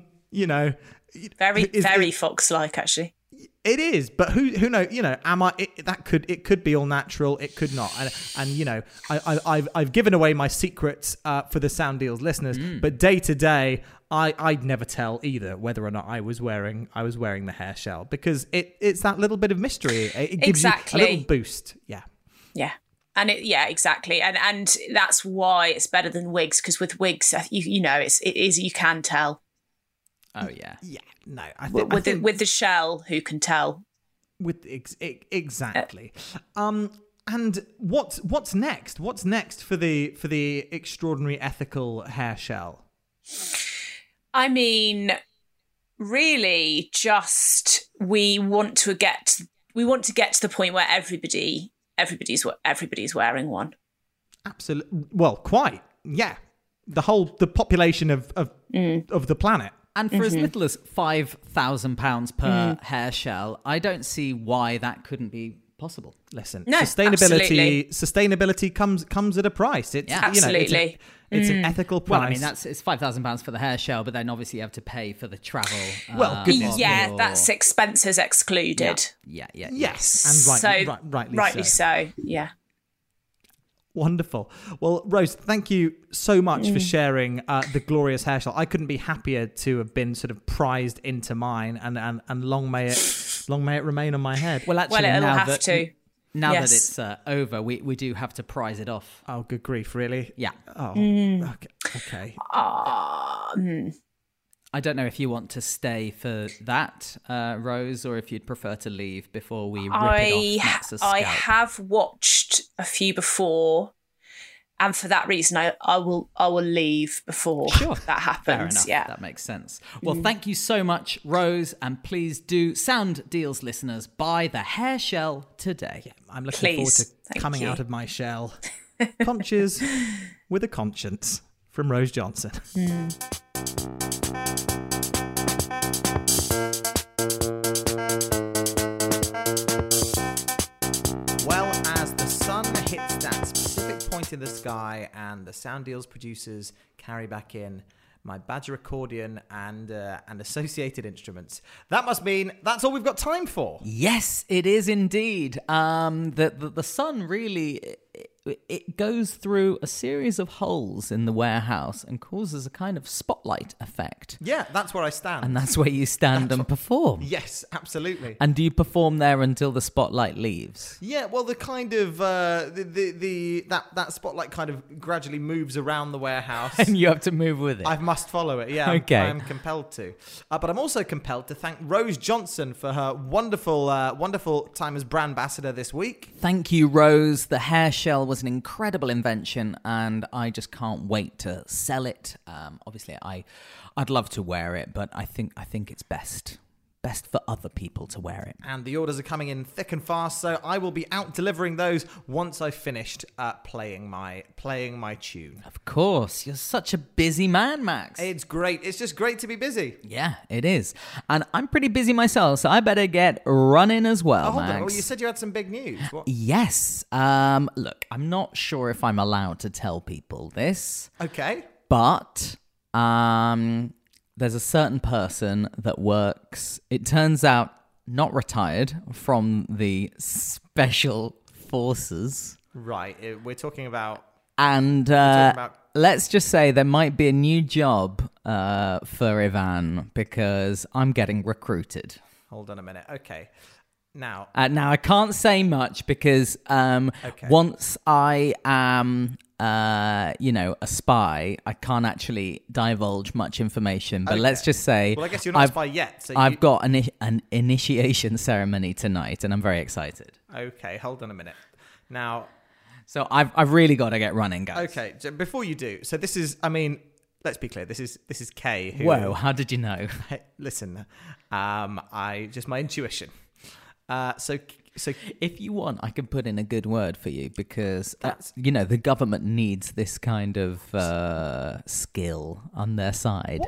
Very fox-like, actually. It is, but who knows? It could be all natural. It could not. And I've given away my secrets for the Sound Deals listeners. But day to day, I'd never tell either whether or not I was wearing the hair shell, because it's that little bit of mystery. It gives you a little boost. Yeah. Yeah. And exactly. And that's why it's better than wigs, because with wigs, you can tell. Oh yeah. Yeah, no, I think With the shell, who can tell? exactly. And what's next? What's next for the extraordinary ethical hair shell? I mean, really, just we want to get to the point where everybody's wearing one. Absolutely. Well, quite. Yeah. The population of the planet. And for as little as £5,000 per hair shell, I don't see why that couldn't be possible. Listen, No, absolutely. sustainability comes at a price. It's Absolutely. it's an ethical price. Well, I mean, it's £5,000 for the hair shell, but then obviously you have to pay for the travel. Well, goodness Yeah, that's expenses excluded. Yeah. Yes, and rightly so. Yeah. Wonderful. Well, Rose, thank you so much for sharing the glorious hair shell. I couldn't be happier to have been sort of prized into mine, and long may it remain on my head. Well, actually, it'll now have that to. now Yes. that it's over, we do have to prize it off. Oh, good grief! Really? Yeah. Oh, okay. I don't know if you want to stay for that, Rose, or if you'd prefer to leave before we rip it off Max's I scalp. have watched a few before, and for that reason, I will leave before that happens. Fair enough. Yeah. That makes sense. Well, thank you so much, Rose, and please do, Sound Deals listeners, buy the hair shell today. Yeah, I'm looking forward to Thank coming you. out of my shell. Conches with a conscience from Rose Johnson. Well, as the sun hits that specific point in the sky and the Sound Deals producers carry back in my Badger accordion and associated instruments, that must mean that's all we've got time for. Yes, it is indeed. The sun really it goes through a series of holes in the warehouse and causes a kind of spotlight effect. Yeah, that's where I stand. And that's where you stand and perform. Yes, absolutely. And do you perform there until the spotlight leaves? Yeah, well, the kind of that spotlight kind of gradually moves around the warehouse. And you have to move with it. I must follow it. Yeah, Okay. I'm compelled to. But I'm also compelled to thank Rose Johnson for her wonderful time as brand ambassador this week. Thank you, Rose. The hair shell was an incredible invention, and I just can't wait to sell it. Obviously, I'd love to wear it, but I think it's best for other people to wear it. And the orders are coming in thick and fast, so I will be out delivering those once I've finished playing my tune. Of course, you're such a busy man, Max. It's great. It's just great to be busy. Yeah, it is. And I'm pretty busy myself, so I better get running as well, Oh, hold Max. on. Well, you said you had some big news. What? Yes. Look, I'm not sure if I'm allowed to tell people this, Okay. but there's a certain person that works, it turns out, not retired from the special forces. Right. We're talking about... And about- let's just say there might be a new job for Ivan because I'm getting recruited. Hold on a minute. Okay. Now... Now, I can't say much because once I am, a spy, I can't actually divulge much information. But let's just say... Well, I guess you're not a spy yet. So I've got an initiation ceremony tonight, and I'm very excited. Okay, hold on a minute. Now... So I've really got to get running, guys. Okay, so before you do, so this is, I mean, let's be clear, this is Kay who... Whoa, how did you know? Hey, listen, my intuition. So If you want, I can put in a good word for you because, the government needs this kind of skill on their side.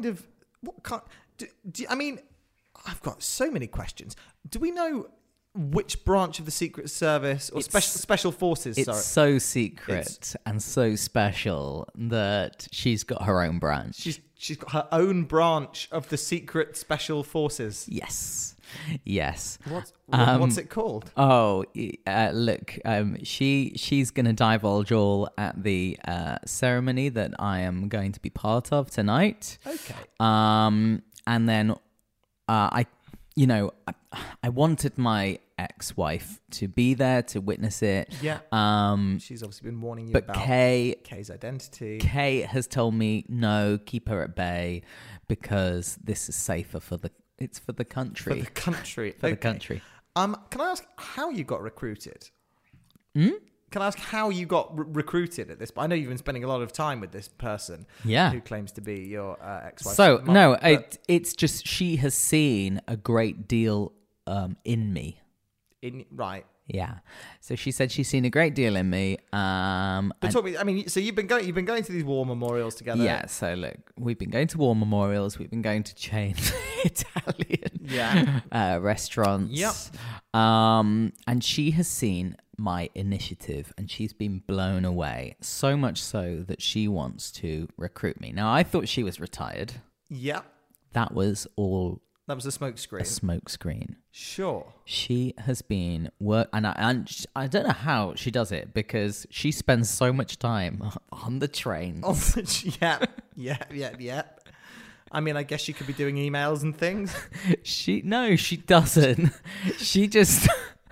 I mean, I've got so many questions. Do we know which branch of the Secret Service or special forces? It's so secret and so special that she's got her own branch. She's got her own branch of the Secret Special Forces. Yes. What's it called? Oh, look, she's going to divulge all at the ceremony that I am going to be part of tonight. Okay. And then I wanted my ex-wife to be there to witness it. Yeah. Um, She's obviously been warning you but about Kay's identity. Kay has told me no, keep her at bay because this is safer for the country. For the country. For the country. Can I ask how you got recruited? Can I ask how you got recruited at this? I know you've been spending a lot of time with this person Yeah. who claims to be your ex-wife. So, mum, no, but it's just she has seen a great deal in me. right. Yeah. So she said she's seen a great deal in me. But And- talk me. I mean, so you've been going to these war memorials together. yeah, so look, we've been going to war memorials, we've been going to chain Italian restaurants. Yep. And she has seen my initiative and she's been blown away, so much so that she wants to recruit me. Now, I thought she was retired. Yeah. That was all That was a smoke screen. a smoke screen. Sure. She has been and I don't know how she does it because she spends so much time on the trains. Yeah. I mean, I guess she could be doing emails and things. She doesn't. She just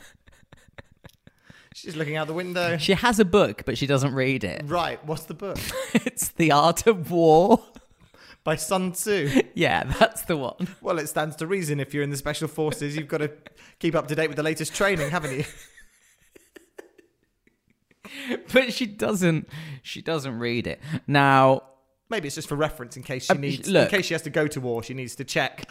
She's looking out the window. she has a book, but she doesn't read it. Right. What's the book? It's The Art of War. By Sun Tzu. Yeah, that's the one. Well, it stands to reason if you're in the special forces, you've got to keep up to date with the latest training, haven't you? But she doesn't read it. Now, Maybe it's just for reference in case she needs, look. in case she has to go to war, she needs to check.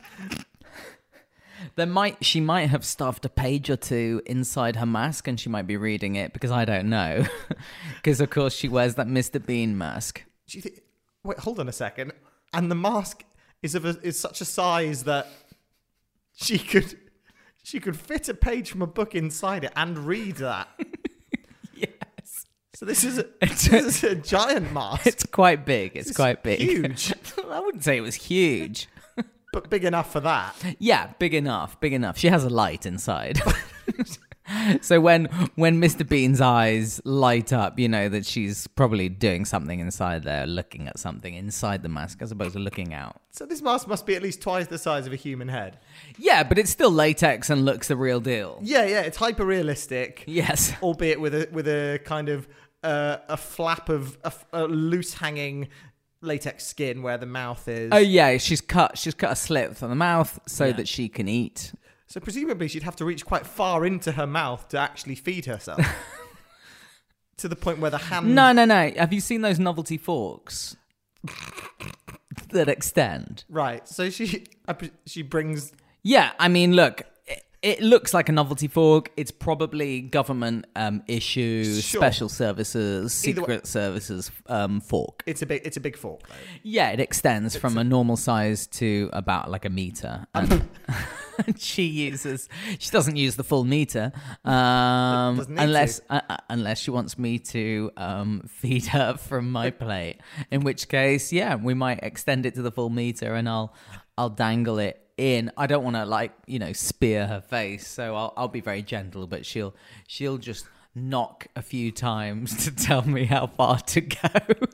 she might have stuffed a page or two inside her mask and she might be reading it because I don't know. Because of course she wears that Mr. Bean mask. Do you think? Wait, hold on a second. And the mask is such a size that she could fit a page from a book inside it and read that. Yes. So this is a giant mask. It's quite big. It's quite big. Huge, I wouldn't say it was huge. but big enough for that. Yeah, big enough. She has a light inside. So when Mr. Bean's eyes light up, you know that she's probably doing something inside there, looking at something inside the mask as opposed to looking out. So this mask must be at least twice the size of a human head. Yeah, but it's still latex and looks the real deal. Yeah, it's hyper realistic. Yes. Albeit with a kind of a flap of a loose hanging latex skin where the mouth is. Oh yeah, she's cut a slit from the mouth so that she can eat. So presumably she'd have to reach quite far into her mouth to actually feed herself. To the point where the hand... No. Have you seen those novelty forks that extend? Right. So she brings... Yeah, I mean, look, it looks like a novelty fork. It's probably government issue, Sure. special services, Either way- secret services fork. It's a big fork, though. Yeah, it extends from a normal size to about like a meter. And she doesn't use the full meter Doesn't need unless she wants me to feed her from my plate. In which case, yeah, we might extend it to the full meter, and I'll dangle it in. I don't want to spear her face, so I'll be very gentle, but she'll just knock a few times to tell me how far to go.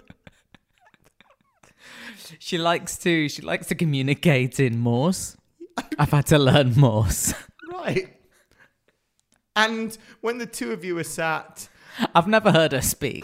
She likes to communicate in Morse. I've had to learn Morse. Right. And when the two of you are sat... I've never heard her speak.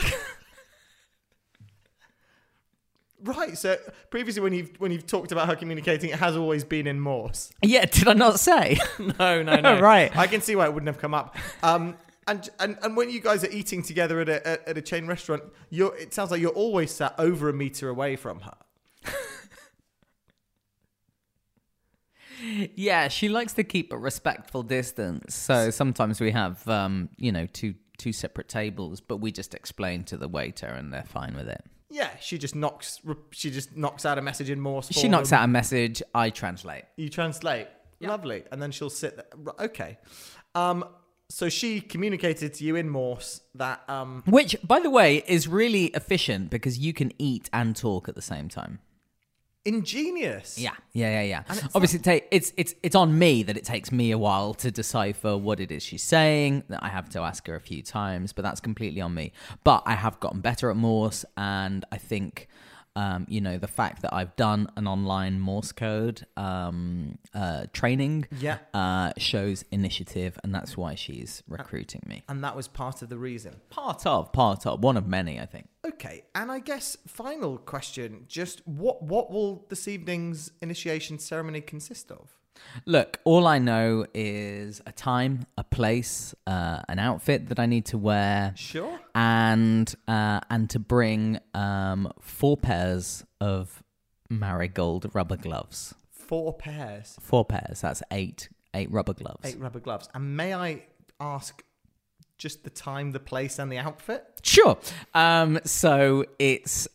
Right, so previously when you've talked about her communicating, it has always been in Morse. Yeah, did I not say? No. Right. I can see why it wouldn't have come up. And when you guys are eating together at a chain restaurant, it sounds like you're always sat over a meter away from her. Yeah, she likes to keep a respectful distance. So sometimes we have, two separate tables, but we just explain to the waiter and they're fine with it. Yeah, she just knocks out a message in Morse. She knocks out a message, I translate. You translate. Yep. Lovely. And then she'll sit there. Okay. So she communicated to you in Morse that... Which, by the way, is really efficient because you can eat and talk at the same time. Ingenious. Yeah. Obviously, it's on me that it takes me a while to decipher what it is she's saying. That I have to ask her a few times, but that's completely on me. But I have gotten better at Morse, and I think the fact that I've done an online Morse code training shows initiative, and that's why she's recruiting me. And that was part of the reason. Part of one of many, I think. Okay, and I guess final question, just what will this evening's initiation ceremony consist of? Look, all I know is a time, a place, an outfit that I need to wear. Sure. And to bring 4 pairs of marigold rubber gloves. 4 pairs? 4 pairs, that's 8 rubber gloves. 8 rubber gloves. And may I ask just the time, the place, and the outfit? Sure. So it's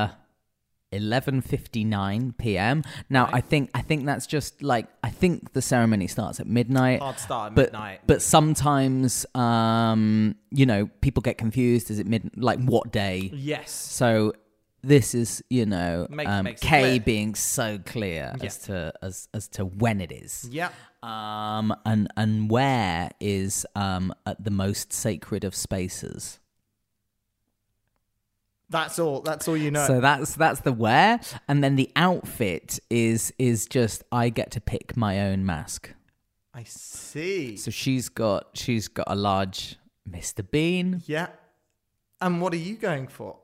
11:59 p.m. Now, right. I think that's just like, I think the ceremony starts at midnight. Hard start at midnight. But sometimes, people get confused. Is it like what day? Yes. So this is, makes Kay being so clear as to when it is. Yeah. And where is at the most sacred of spaces. That's all you know. So that's the wear, and then the outfit is just I get to pick my own mask. I see. So she's got a large Mr. Bean. Yeah. And what are you going for?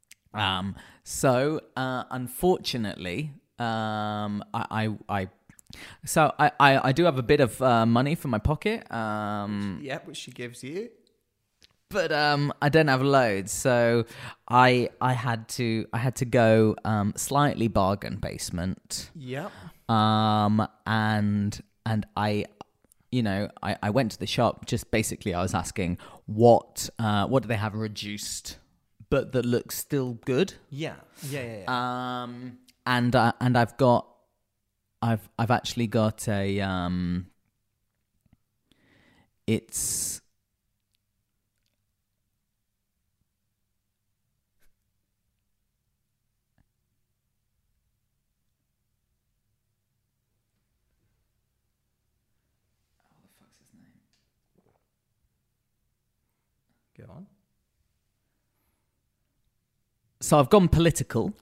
Unfortunately, I do have a bit of money for my pocket. Which she gives you. But I don't have loads, so I had to go slightly bargain basement. Yep. And I went to the shop. Just basically, I was asking what do they have reduced, but that looks still good. Yeah. And I've actually got a it's. Go on. So I've gone political.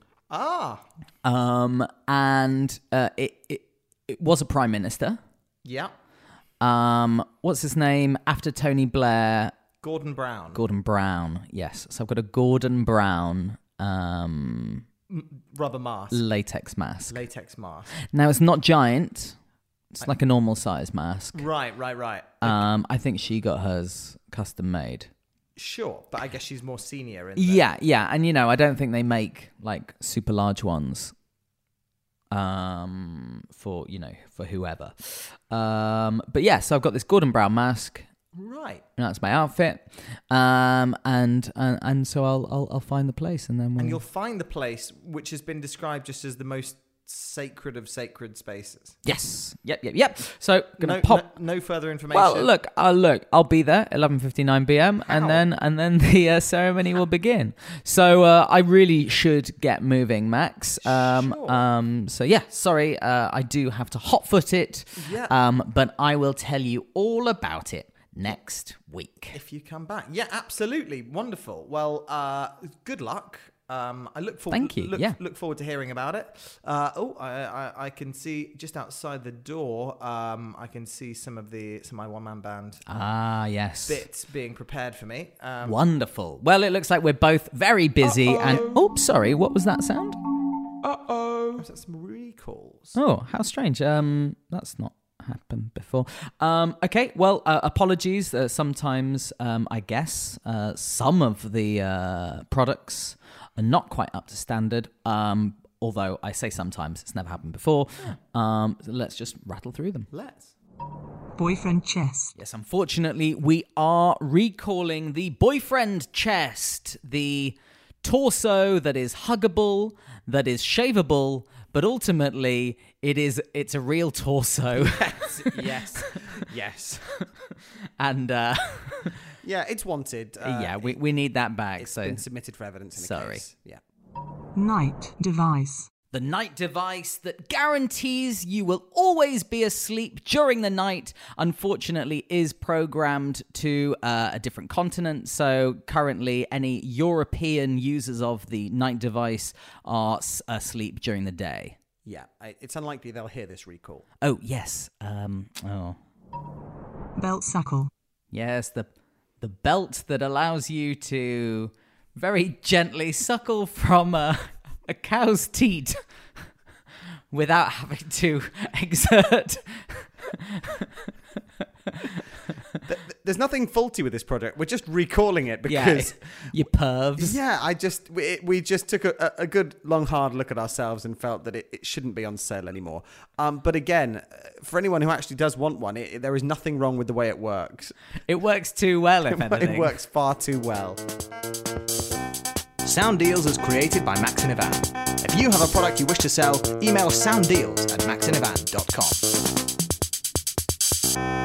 And it was a prime minister. Yeah. What's his name after Tony Blair? Gordon Brown. Gordon Brown. Yes. So I've got a Gordon Brown rubber mask. Latex mask. Now it's not giant. It's like a normal size mask. Right. I think she got hers custom made. Sure, but I guess she's more senior in that. Yeah, and I don't think they make like super large ones for whoever. But yeah, so I've got this Gordon Brown mask. Right. That's my outfit. And so I'll find the place and then And you'll find the place which has been described just as the most sacred of sacred spaces. Yes. Yep. So gonna pop. No further information. Well, look. I'll be there 11:59 p.m. How? and then the ceremony will begin. So I really should get moving, Max. Sure. So yeah, sorry. I do have to hot-foot it. Yeah. But I will tell you all about it next week if you come back. Yeah, absolutely. Wonderful. Well, good luck. I look forward. Thank you. Look forward to hearing about it. I can see just outside the door. I can see some of my one-man band. Yes. Bits being prepared for me. Wonderful. Well, it looks like we're both very busy. And sorry, what was that sound? Was that some recalls? Oh, how strange. That's not happened before. Okay, well, apologies. Sometimes, I guess, some of the products are not quite up to standard. Although I say sometimes, it's never happened before. So let's just rattle through them. Let's. Boyfriend chest. Yes, unfortunately, we are recalling the boyfriend chest, the torso that is huggable, that is shaveable, but ultimately it's a real torso. Yes. And yeah, it's wanted. We need that back. It's been submitted for evidence in a case. Yeah. Night device. The night device that guarantees you will always be asleep during the night, unfortunately, is programmed to a different continent. So currently, any European users of the night device are asleep during the day. Yeah, it's unlikely they'll hear this recall. Oh, yes. Belt suckle. Yes, the belt that allows you to very gently suckle from a cow's teat without having to exert. There's nothing faulty with this project. We're just recalling it because... you pervs. Yeah, we just took a good, long, hard look at ourselves and felt that it shouldn't be on sale anymore. But again, for anyone who actually does want one, there is nothing wrong with the way it works. It works too well, if anything. It works far too well. Sound Deals is created by Max and Ivan. If you have a product you wish to sell, email sounddeals@maxandivan.com.